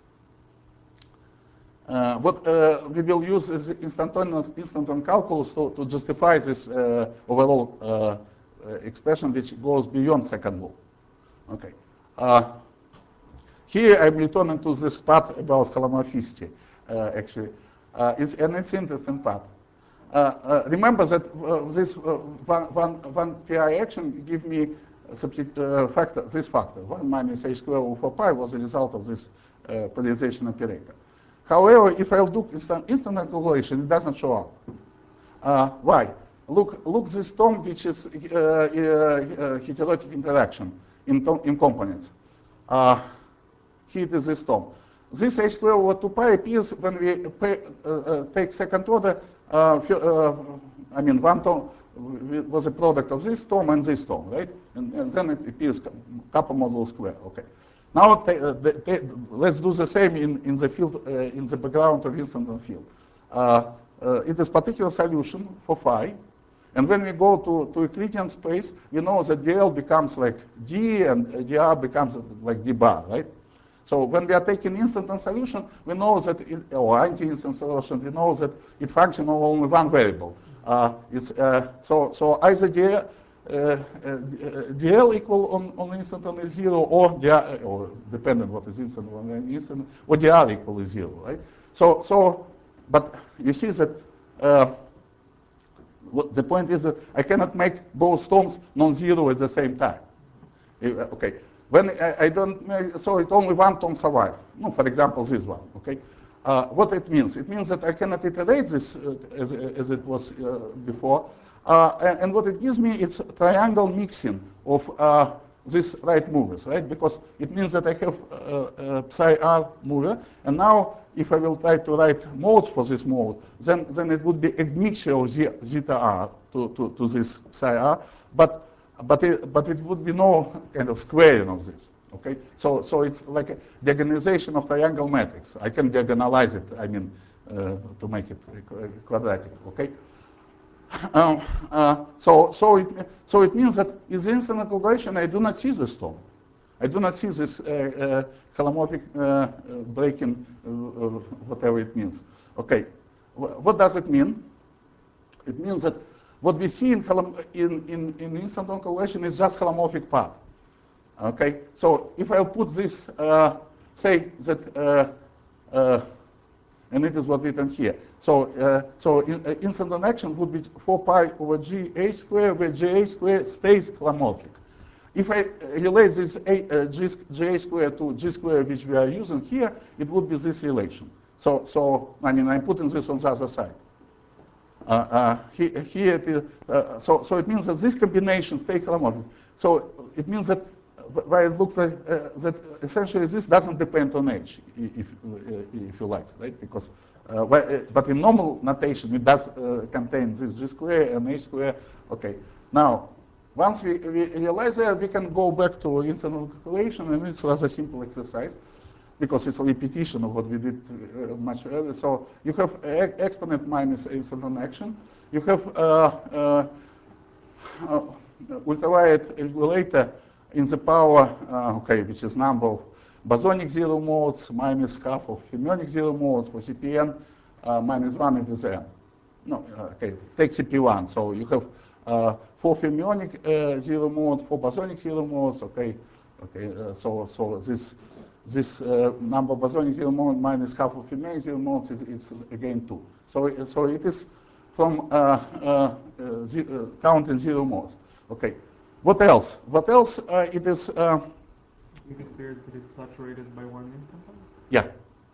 uh, what uh, we will use is instantaneous, instantaneous calculus to, to justify this uh, overall uh, Uh, expression which goes beyond second loop. Okay. Uh, here I'm returning to this part about holomorphicity, uh, actually. Uh, it's, and it's interesting part. Uh, uh, remember that uh, this uh, one, one, one P I action give me uh, factor, this factor, one minus h squared over four pi was the result of this uh, polarization operator. However, if I'll do instant, instant calculation, it doesn't show up. Uh, why? Look, look this term which is uh, uh, uh, heterotic interaction in, in components. Uh, here it is this term. This h squared over two pi appears when we pay, uh, uh, take second order. Uh, uh, I mean, one term was a product of this term and this term, right? And, and then it appears kappa modulo square. Okay. Now uh, let's do the same in, in the field uh, in the background of instanton field. Uh, uh, it is particular solution for phi. And when we go to, to Euclidean space, we know that D L becomes like D and D R becomes like D bar, right? So when we are taking instanton solution, we know that, it, or anti-instant solution, we know that it functions on only one variable. Uh, it's, uh, so, so either D L, uh, uh, D L equal on, on instanton is zero, or D R, or depending what is instant on instant, or D R equal is zero, right? So, so, but you see that uh, what the point is that I cannot make both terms non-zero at the same time. Okay. When I, I don't, make, so it only one term survive. No, for example, this one, okay? Uh, what it means? It means that I cannot iterate this uh, as, as it was uh, before. Uh, and, and what it gives me, it's triangle mixing of uh, these right movers, right? Because it means that I have uh, uh, psi r mover, and now if I will try to write modes for this mode, then, then it would be a mixture of z, zeta r to, to, to this psi r, but, but, it, but it would be no kind of squaring of this. Okay, so so it's like a diagonalization of triangle matrix. I can diagonalize it. I mean, uh, to make it quadratic. Okay. Um, uh, so so it so it means that in the instant calculation I do not see this term. I do not see this uh, uh, holomorphic uh, uh, breaking, uh, uh, whatever it means. Okay, w what does it mean? It means that what we see in in in, in instant calculation is just holomorphic part. Okay, so if I put this, uh, say that, uh, uh, and it is what written here. So, uh, so in, uh, instant on action would be four pi over g h squared, where g h squared stays holomorphic. If I relate this a, uh, g, gh squared to g squared, which we are using here, it would be this relation. So, so I mean, I'm putting this on the other side. Uh, uh, he, here it is, uh, so, so it means that this combination stays holomorphic. So it means that why it looks like uh, that essentially this doesn't depend on h, if, uh, if you like, right? Because, uh, why, uh, but in normal notation it does uh, contain this g square and h square. Okay. Now, once we, we realize that, we can go back to instant calculation, and it's a rather simple exercise because it's a repetition of what we did uh, much earlier. So you have e exponent minus instant on action. You have uh, uh, uh, ultraviolet regulator in the power, uh, okay, which is number of bosonic zero modes minus half of fermionic zero modes for C P n uh, minus one it is n. No, uh, okay, take C P one. So you have uh, four fermionic uh, zero modes, four bosonic zero modes. Okay, okay. Uh, so so this this uh, number of bosonic zero modes minus half of fermionic zero modes is, is again two. So so it is from uh, uh, uh, ze uh, counting zero modes. Okay. What else? What else? Uh, it is. Uh, It appeared that it's saturated by one instanton? yeah.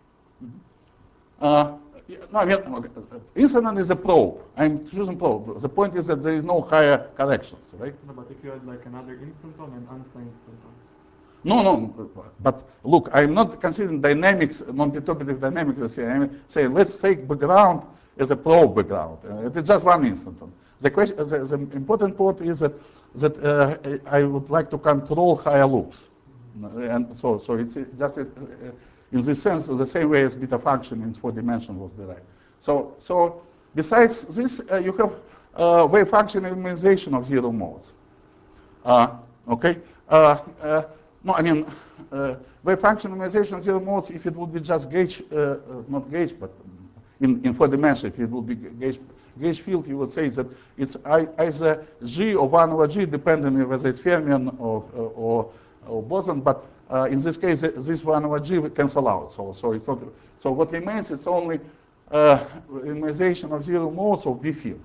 Uh, no, I mean, okay. Incident is a probe. I'm choosing probe. The point is that there is no higher corrections, right? No, but if you had like another instanton and unplane instanton. No, no. But look, I'm not considering dynamics, non-perturbative dynamics. I'm saying let's take background as a probe background. Uh, it is just one instanton. The question, the, the important point is that that uh, I would like to control higher loops, and so so it's just uh, in this sense the same way as beta function in four dimension was derived. So so besides this, uh, you have uh, wave function minimization of zero modes. Uh, okay. Uh, uh, no, I mean uh, wave function minimization of zero modes. If it would be just gauge, uh, uh, not gauge, but in in four dimension, if it would be gauge. Gauge field, you would say that it's either G or one over G, depending on whether it's fermion or, or, or boson. But uh, in this case, this one over G will cancel out. So, so it's not. So what remains is only uh, minimization of zero modes of B field,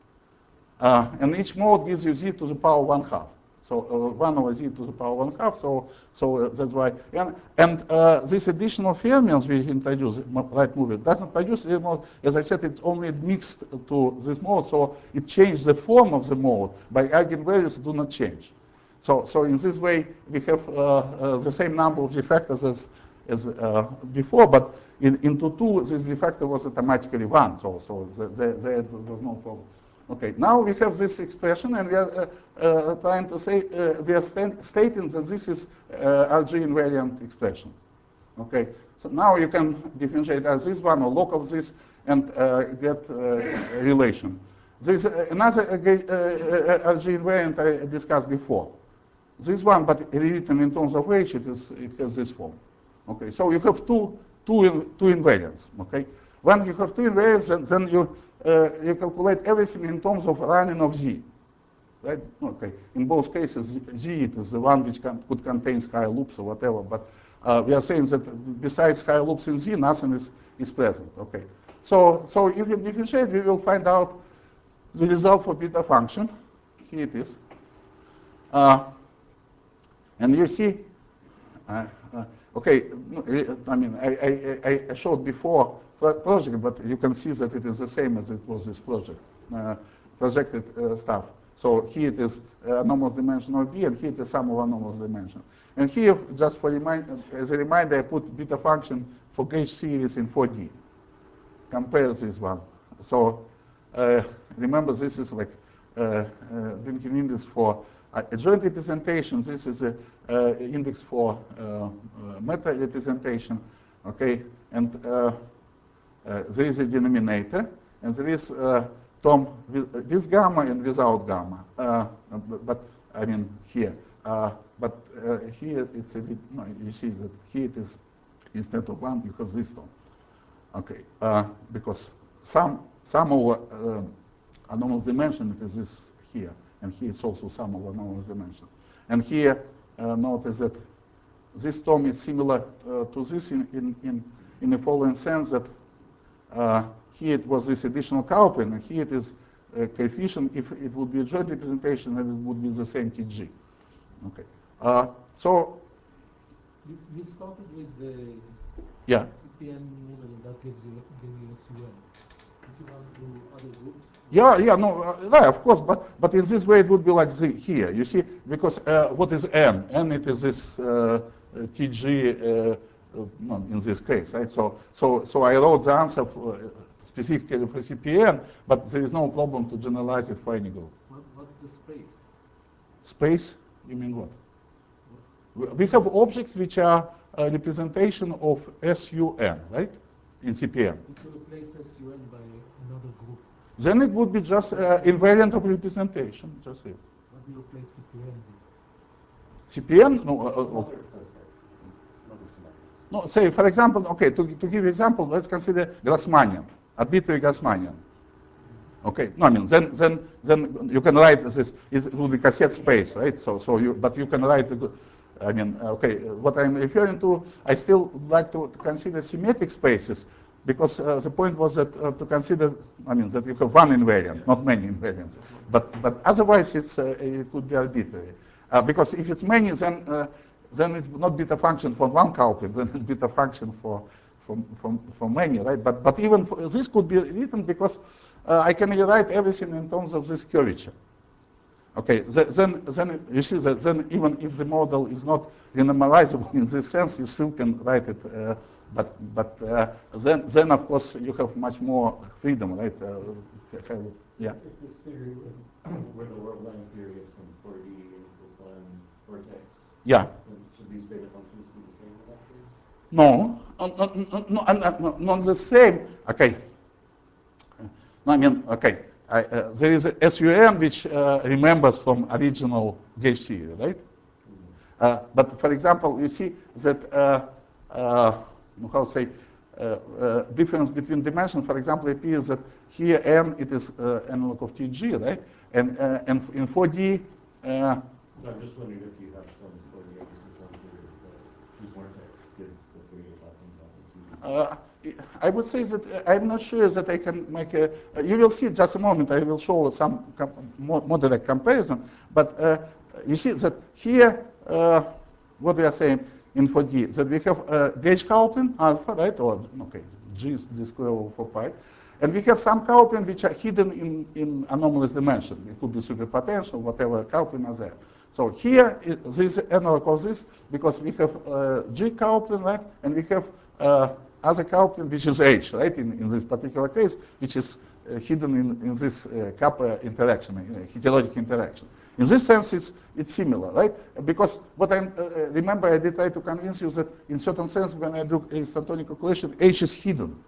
uh, and each mode gives you Z to the power one half. So uh, one over Z to the power one half. So so uh, that's why. And, and uh, this additional fermions we introduce, right movement, doesn't produce zero mode. As I said, it's only mixed to this mode. So it changed the form of the mode, but eigenvalues do not change. So so in this way we have uh, uh, the same number of effectors as as uh, before, but in into two this effector was automatically one. So so there the, the, was no problem. Okay, now we have this expression, and we are uh, uh, trying to say, uh, we are stating that this is uh, R G invariant expression. Okay, so now you can differentiate as this one or log of this and uh, get uh, a relation. There is uh, another uh, uh, R G invariant I discussed before. This one, but written in terms of H, it, is, it has this form. Okay, so you have two, two, two invariants. Okay, when you have two invariants, then, then you Uh, you calculate everything in terms of running of Z, right? Okay. In both cases, Z it is the one which can, could contain higher loops or whatever. But uh, we are saying that besides higher loops in Z, nothing is, is present. Okay. So so if you differentiate, we will find out the result for beta function. Here it is. Uh, and you see Uh, uh, okay, no, I mean, I, I, I showed before project, but you can see that it is the same as it was this project, uh, projected uh, stuff. So here it is uh, anomalous dimension of B, and here it is sum of anomalous dimension. And here, just for remind, as a reminder, I put beta function for gauge series in four D. Compare this one. So uh, remember, this is like uh, uh, Dynkin index for uh, a joint representation. This is an uh, index for uh, uh, meta representation. Okay, and uh, uh, there is a denominator, and there is uh, term with, with gamma and without gamma. Uh, but, but I mean here. Uh, but uh, here it's a bit. No, you see that here it is instead of one, you have this term. Okay, uh, because some some of uh, anomalous dimension it is this here, and here it's also some of anomalous dimension. And here, uh, notice that this term is similar uh, to this in, in, in, in the following sense that uh, here it was this additional Kaupen, and here it is a coefficient. If it would be a joint representation, then it would be the same T G. Okay, uh, so You, you started with the yeah. C P M model that gives you, gives you S U N. If you want to do other groups. Yeah, yeah, no, uh, yeah, of course, but but in this way it would be like the, here. You see, because uh, what is n? N it is this uh, uh, T G. Uh, uh, no, in this case, right? So so so I wrote the answer for, uh, specifically for C P N, but there is no problem to generalize it for any group. What, what's the space? Space? You mean what? We have objects which are a representation of S U N, right? In C P M. If you replace S U N by another group, Then it would be just uh, invariant of representation, just here. what do you replace C P N with? C P M? No, uh, uh, Some other cosets, some other symmetrics. no, say, for example, okay, to, to give you example, let's consider Grassmannian, arbitrary Grassmannian. Okay, no, I mean, then, then, then you can write this, it will be cassette space, right? So, so you, but you can write, I mean, okay, what I'm referring to, I still like to, to consider symmetric spaces, because uh, the point was that uh, to consider, I mean, that you have one invariant, not many invariants. But, but otherwise, it's, uh, it could be arbitrary. Uh, because if it's many, then, uh, then it's not beta function for one couplet, then it's beta function for, for, for, for many, right? But, but even for, this could be written because uh, I can rewrite everything in terms of this curvature. Okay, then, then you see that then even if the model is not renormalizable in this sense, you still can write it. Uh, but but uh, then then of course you have much more freedom, right? Uh, have, yeah. If this theory were the world line theory of some four D equals one vortex, Yeah. then should these beta functions be the same in that case? No, no, no, no, no, not the same. Okay. No, I mean, okay. I, uh, there is a S U N which uh, remembers from original gauge theory, right? Mm-hmm. uh, but for example, you see that uh, uh, how to say uh, uh, difference between dimensions. For example, it appears that here n it is uh, analog of T G, right? And uh, and in four D. Uh, No, I'm just wondering if you have some Fourier representation whose vortex gives the Fourier Laplace Uh, I would say that uh, I'm not sure that I can make a. Uh, you will see just a moment. I will show some com moderate comparison. But uh, you see that here, uh, what we are saying in four D, that we have uh, gauge Kaupen alpha, right? Or okay, G is G square over four pi, and we have some Kaupen which are hidden in in anomalous dimension. It could be superpotential, whatever Kaupen are there. So here is this analog of this because we have uh, G Kaupen, right? And we have uh, other Kaupen, which is H, right, in, in this particular case, which is uh, hidden in, in this uh, kappa interaction, uh, heterologic interaction. In this sense, it's, it's similar, right? Because what I uh, remember, I did try to convince you that in certain sense, when I do instantonic calculation, H is hidden,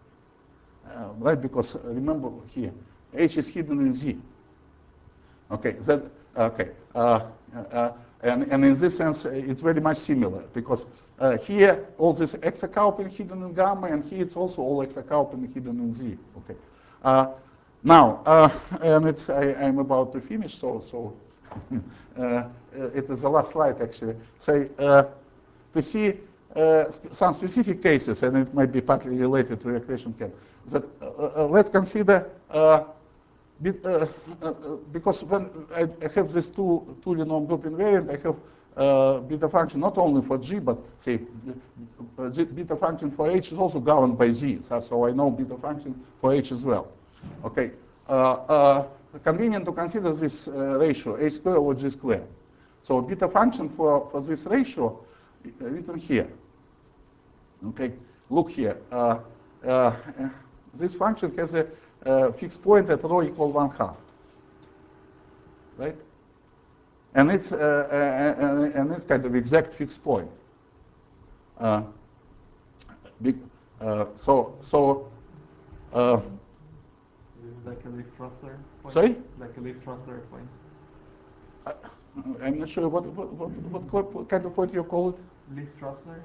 uh, right? Because uh, remember here, H is hidden in Z. Okay, that, okay. Uh, uh, and, and in this sense, it's very much similar because uh, here all this exakaupen hidden in gamma, and here it's also all exakaupen hidden in Z. Okay. Uh, now, uh, and it's I, I'm about to finish, so so uh, it is the last slide actually. Say uh, to see uh, sp some specific cases, and it might be partly related to the equation camp. That uh, uh, let's consider. Uh, Be, uh, uh, because when I, I have this two two norm group invariant, I have uh, beta function not only for G, but say uh, G, beta function for H is also governed by Z. So, so I know beta function for H as well. Okay. Uh, uh, convenient to consider this uh, ratio, H square over G square. So beta function for, for this ratio uh, written here. Okay. Look here. Uh, uh, this function has a uh, fixed point at rho equal one half. Right? And it's, uh, uh, and it's kind of exact fixed point. Uh, big, uh, so, so uh, This is like a Lee Strasser point? Sorry? Like a Lee Strasser point. I, I'm not sure what, what, what, what, what kind of point you call it. Lee Strasser?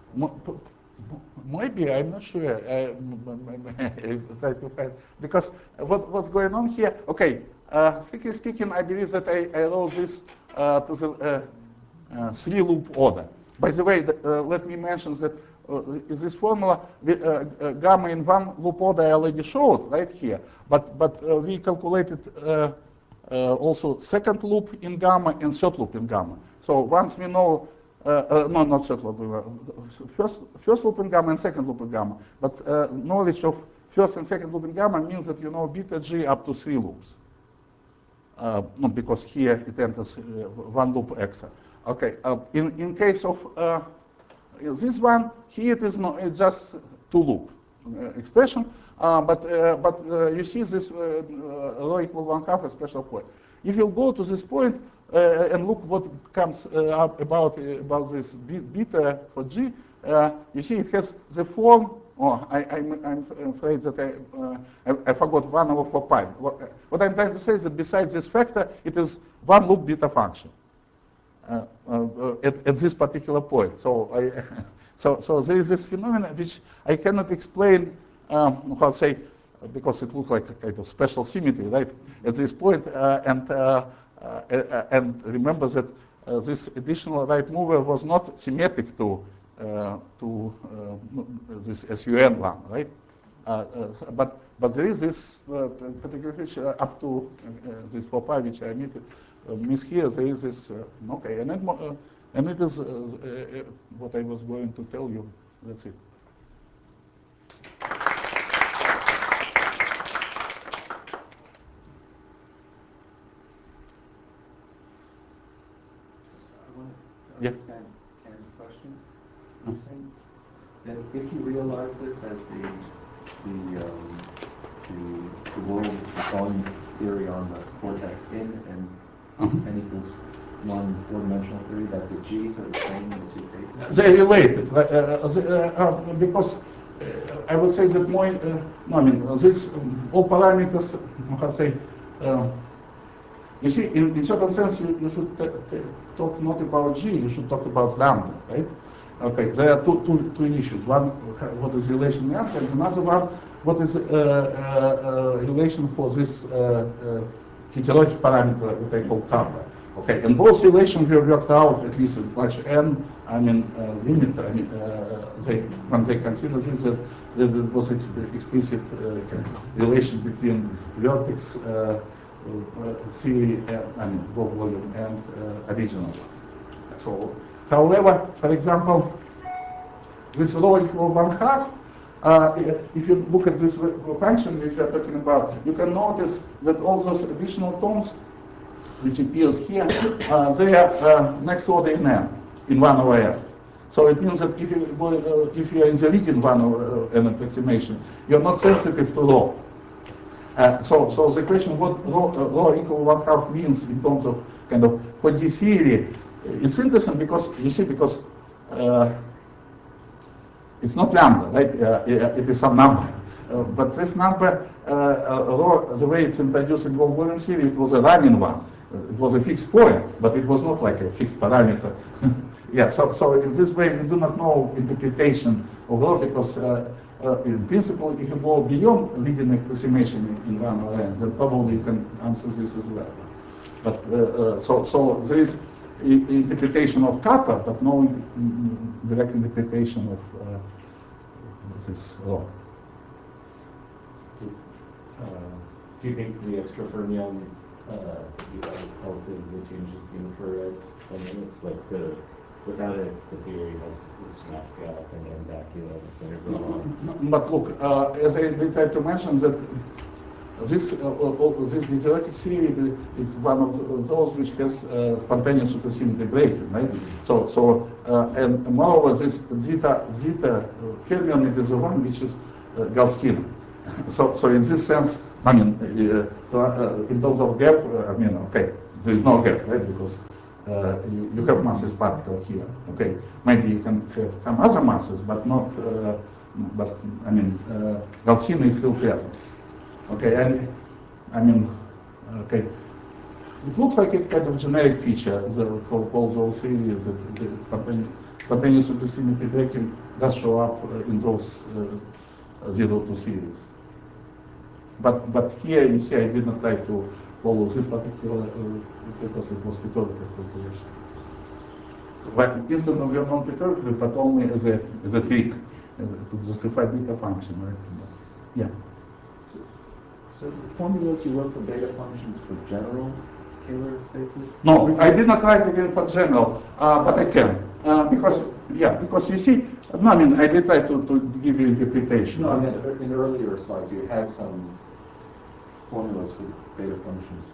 Maybe, I'm not sure. Uh, because what, what's going on here, okay, uh, strictly speaking, I believe that I, I wrote this uh, to the uh, uh, three loop order. By the way, the, uh, let me mention that uh, this formula, we, uh, uh, gamma in one loop order I already showed right here, but, but uh, we calculated uh, uh, also second loop in gamma and third loop in gamma. So once we know Uh, uh, no, not third loop. Uh, first, first loop in gamma and second loop in gamma. But uh, knowledge of first and second loop in gamma means that you know beta G up to three loops. Uh, no, because here it enters uh, one loop extra. Okay. Uh, in in case of uh, this one, here it is no, it's just two loop uh, expression. Uh, but uh, but uh, you see this uh, uh, rho equal one half a special point. If you go to this point uh, and look what comes uh, up about uh, about this beta for G, uh, you see it has the form. Oh, I, I'm, I'm afraid that I, uh, I, I forgot one over four pi. What, what I'm trying to say is that besides this factor, it is one loop beta function uh, uh, at, at this particular point. So I, so so there is this phenomenon which I cannot explain. Um, how to say? Because it looks like a kind of special symmetry, right, at this point. Uh, and, uh, uh, and remember that uh, this additional right mover was not symmetric to, uh, to uh, this S U N one, right? Uh, uh, but, but there is this uh, particular feature up to uh, this four pi, which I omitted, uh, miss here, there is this, uh, okay, and, then, uh, and it is uh, uh, what I was going to tell you. That's it. To understand Ken's question, you're saying that if you realize this as the the um, the, the world volume theory on the vortex in and Mm-hmm. n equals one four-dimensional theory, that the G's are the same in the two cases? They're related, uh, uh, uh, because uh, I would say that more, uh, no, I mean, this, um, all parameters, how to say, uh, you see, in, in certain sense, you, you should t t talk not about G, you should talk about lambda, right? Okay, there are two, two, two issues. One, what is relation lambda, and another one, what is uh, uh, uh, relation for this uh, uh, heterologic parameter that I call kappa. Okay, and both relations were worked out at least at large n. I mean, uh, limit. I mean, uh, they when they consider this, that, that it was ex explicit uh, kind of relation between vertex uh, uh, theory and I mean both volume and uh, original. So, however, for example, this rho equal one half. Uh, if you look at this function which we are talking about, you can notice that all those additional terms which appears here, uh, they are uh, next order in n, in one over n. So it means that if you, uh, if you are in the leading one over n approximation, you're not sensitive to rho. Uh, so, so the question what rho, uh, rho equal one half means in terms of kind of for D theory, it's interesting because you see because uh, it's not lambda, right? Uh, it is some number. Uh, but this number, uh, uh, the way it's introduced in Wolf volume theory, it was a running one. It was a fixed point, but it was not like a fixed parameter. Yeah, so, so in this way, we do not know interpretation of rho because, uh, uh, in principle, if you go beyond leading approximation in, in one or n, then probably you can answer this as well. But uh, uh, so, so there is interpretation of kappa, but no direct interpretation of uh, this rho. Uh, do you think the extra fermion uh, the relative, the changes the infrared, and it's like the, without it, the theory has is Mascap and then Vacula, it's integral. But look, uh, as I tried to mention that this uh, uh, this dielectric theory is one of those which has uh, spontaneous supersymmetry breaking, right? So so uh, and moreover, this zeta zeta fermion is the one which is uh, Gaussian. So so in this sense, I mean, uh, to, uh, in terms of gap, uh, I mean, okay, there is no gap, right? Because uh, you, you have massless particle here. Okay, maybe you can have some other masses, but not. Uh, but I mean, uh, Gaussian is still present. Okay, and I mean, okay, it looks like a kind of generic feature the, for all those theories that the spontaneous, spontaneous supersymmetry breaking does show up uh, in those uh, zero two series. But but here you see I did not try to follow this particular uh, because it was rhetorical calculation. But instead of your non-rhetorical, but only as a as a trick as a, to justify beta function, right? Yeah. So, so the formulas you wrote for beta functions for general Taylor spaces? No, I did not write it in for general, uh, but I can. Uh, because, yeah, because you see, no, I mean, I did try to, to give you interpretation. No, I mean, in earlier slides you had some formulas for beta functions.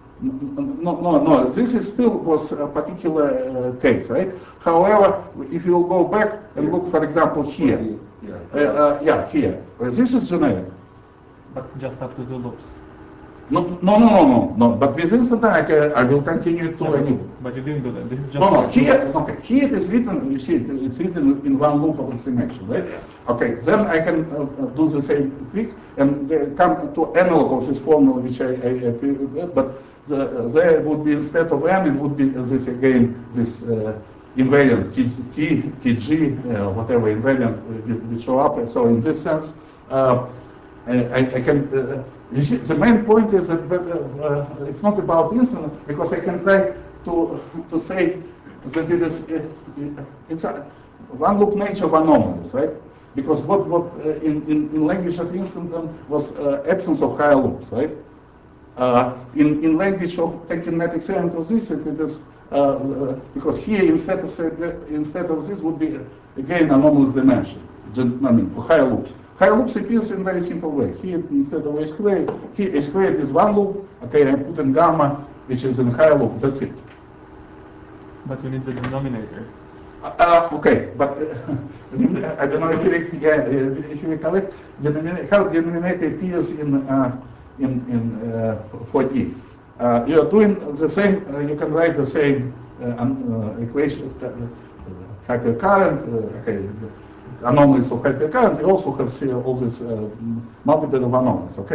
No, no, no, this is still was a particular uh, case, right? However, if you will go back and look, for example, here, Yeah, uh, uh, yeah, here, uh, this is generic. But just up to the loops. No, no, no, no, no, no. But with instant I, can, I will continue to Yeah, a new. but you didn't do that. This is just No, no, like here, loops. okay, here it is written, you see, it, it's written in one loop approximation, right? Okay, then I can uh, do the same trick and uh, come to analog of this formula which I, I, I prepared, but the, uh, there would be, instead of n, it would be this again, this uh, invariant T, T, T G, uh, whatever invariant will, will show up. And so in this sense, uh, I, I can, uh, you see, the main point is that uh, uh, it's not about instant, because I can try to, to say that it is, uh, it's a one loop nature of anomalies, right? Because what, what uh, in, in, in language at instanton was uh, absence of higher loops, right? Uh, in, in language of taking matrix element of this, it, it is, uh, uh, because here instead of, say, instead of this would be, again, anomalous dimension, I mean, for higher loops. Higher loops appears in a very simple way. Here, instead of h squared, here h squared is one loop. Okay, I put in gamma, which is in higher loop. That's it. But you need the denominator. Uh, okay, but uh, I don't know if you, yeah, if you recollect, denominator, how denominator appears in uh, in in uh, four D. Uh, you are doing the same. Uh, you can write the same uh, uh, equation. Uh, hypercurrent. Uh, okay. Anomalies of hypercurrent, you also have see all this uh, multiple of anomalies, okay?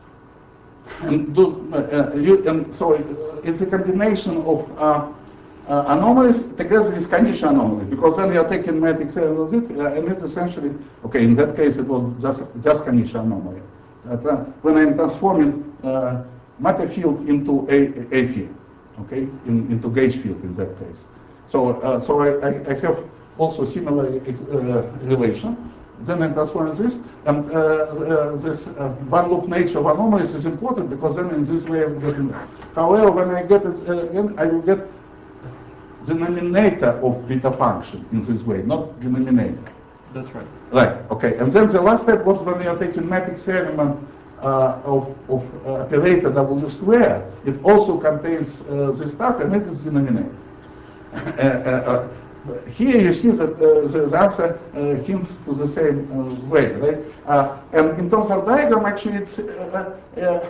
And, do, uh, you, and so uh, it's a combination of uh, uh, anomalies together with Kanishka anomaly, because then you're taking matrix uh, and it's essentially, okay, in that case it was just, just Kanishka anomaly. That, uh, when I'm transforming uh, matter field into a, a field, okay, in, into gauge field in that case. So, uh, so I, I, I have also similar uh, relation. Then I transform this, and uh, uh, this uh, one loop nature of anomalies is important because then in this way I'm getting. However, when I get it uh, again, I will get the denominator of beta function in this way, not denominator. That's right. Right. Okay. And then the last step was when you are taking matrix element uh, of, of uh, operator W square. It also contains uh, this stuff, and it is denominator. uh, uh, Here you see that uh, the, the answer uh, hints to the same uh, way, right? Uh, and in terms of diagram, actually, it's uh, uh,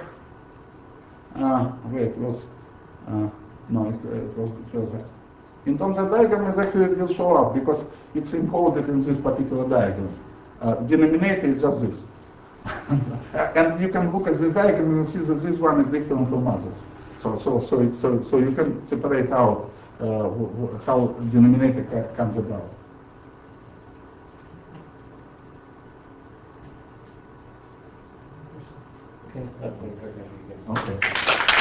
uh, wait, it was uh, no, it, it was further. In terms of diagram, it actually will show up because it's encoded in this particular diagram. Uh, denominator is just this, and you can look at the diagram and see that this one is different from others. So, so, so, it's, so, so you can separate out uh, how denominator comes about. Okay, that's like, okay. Okay.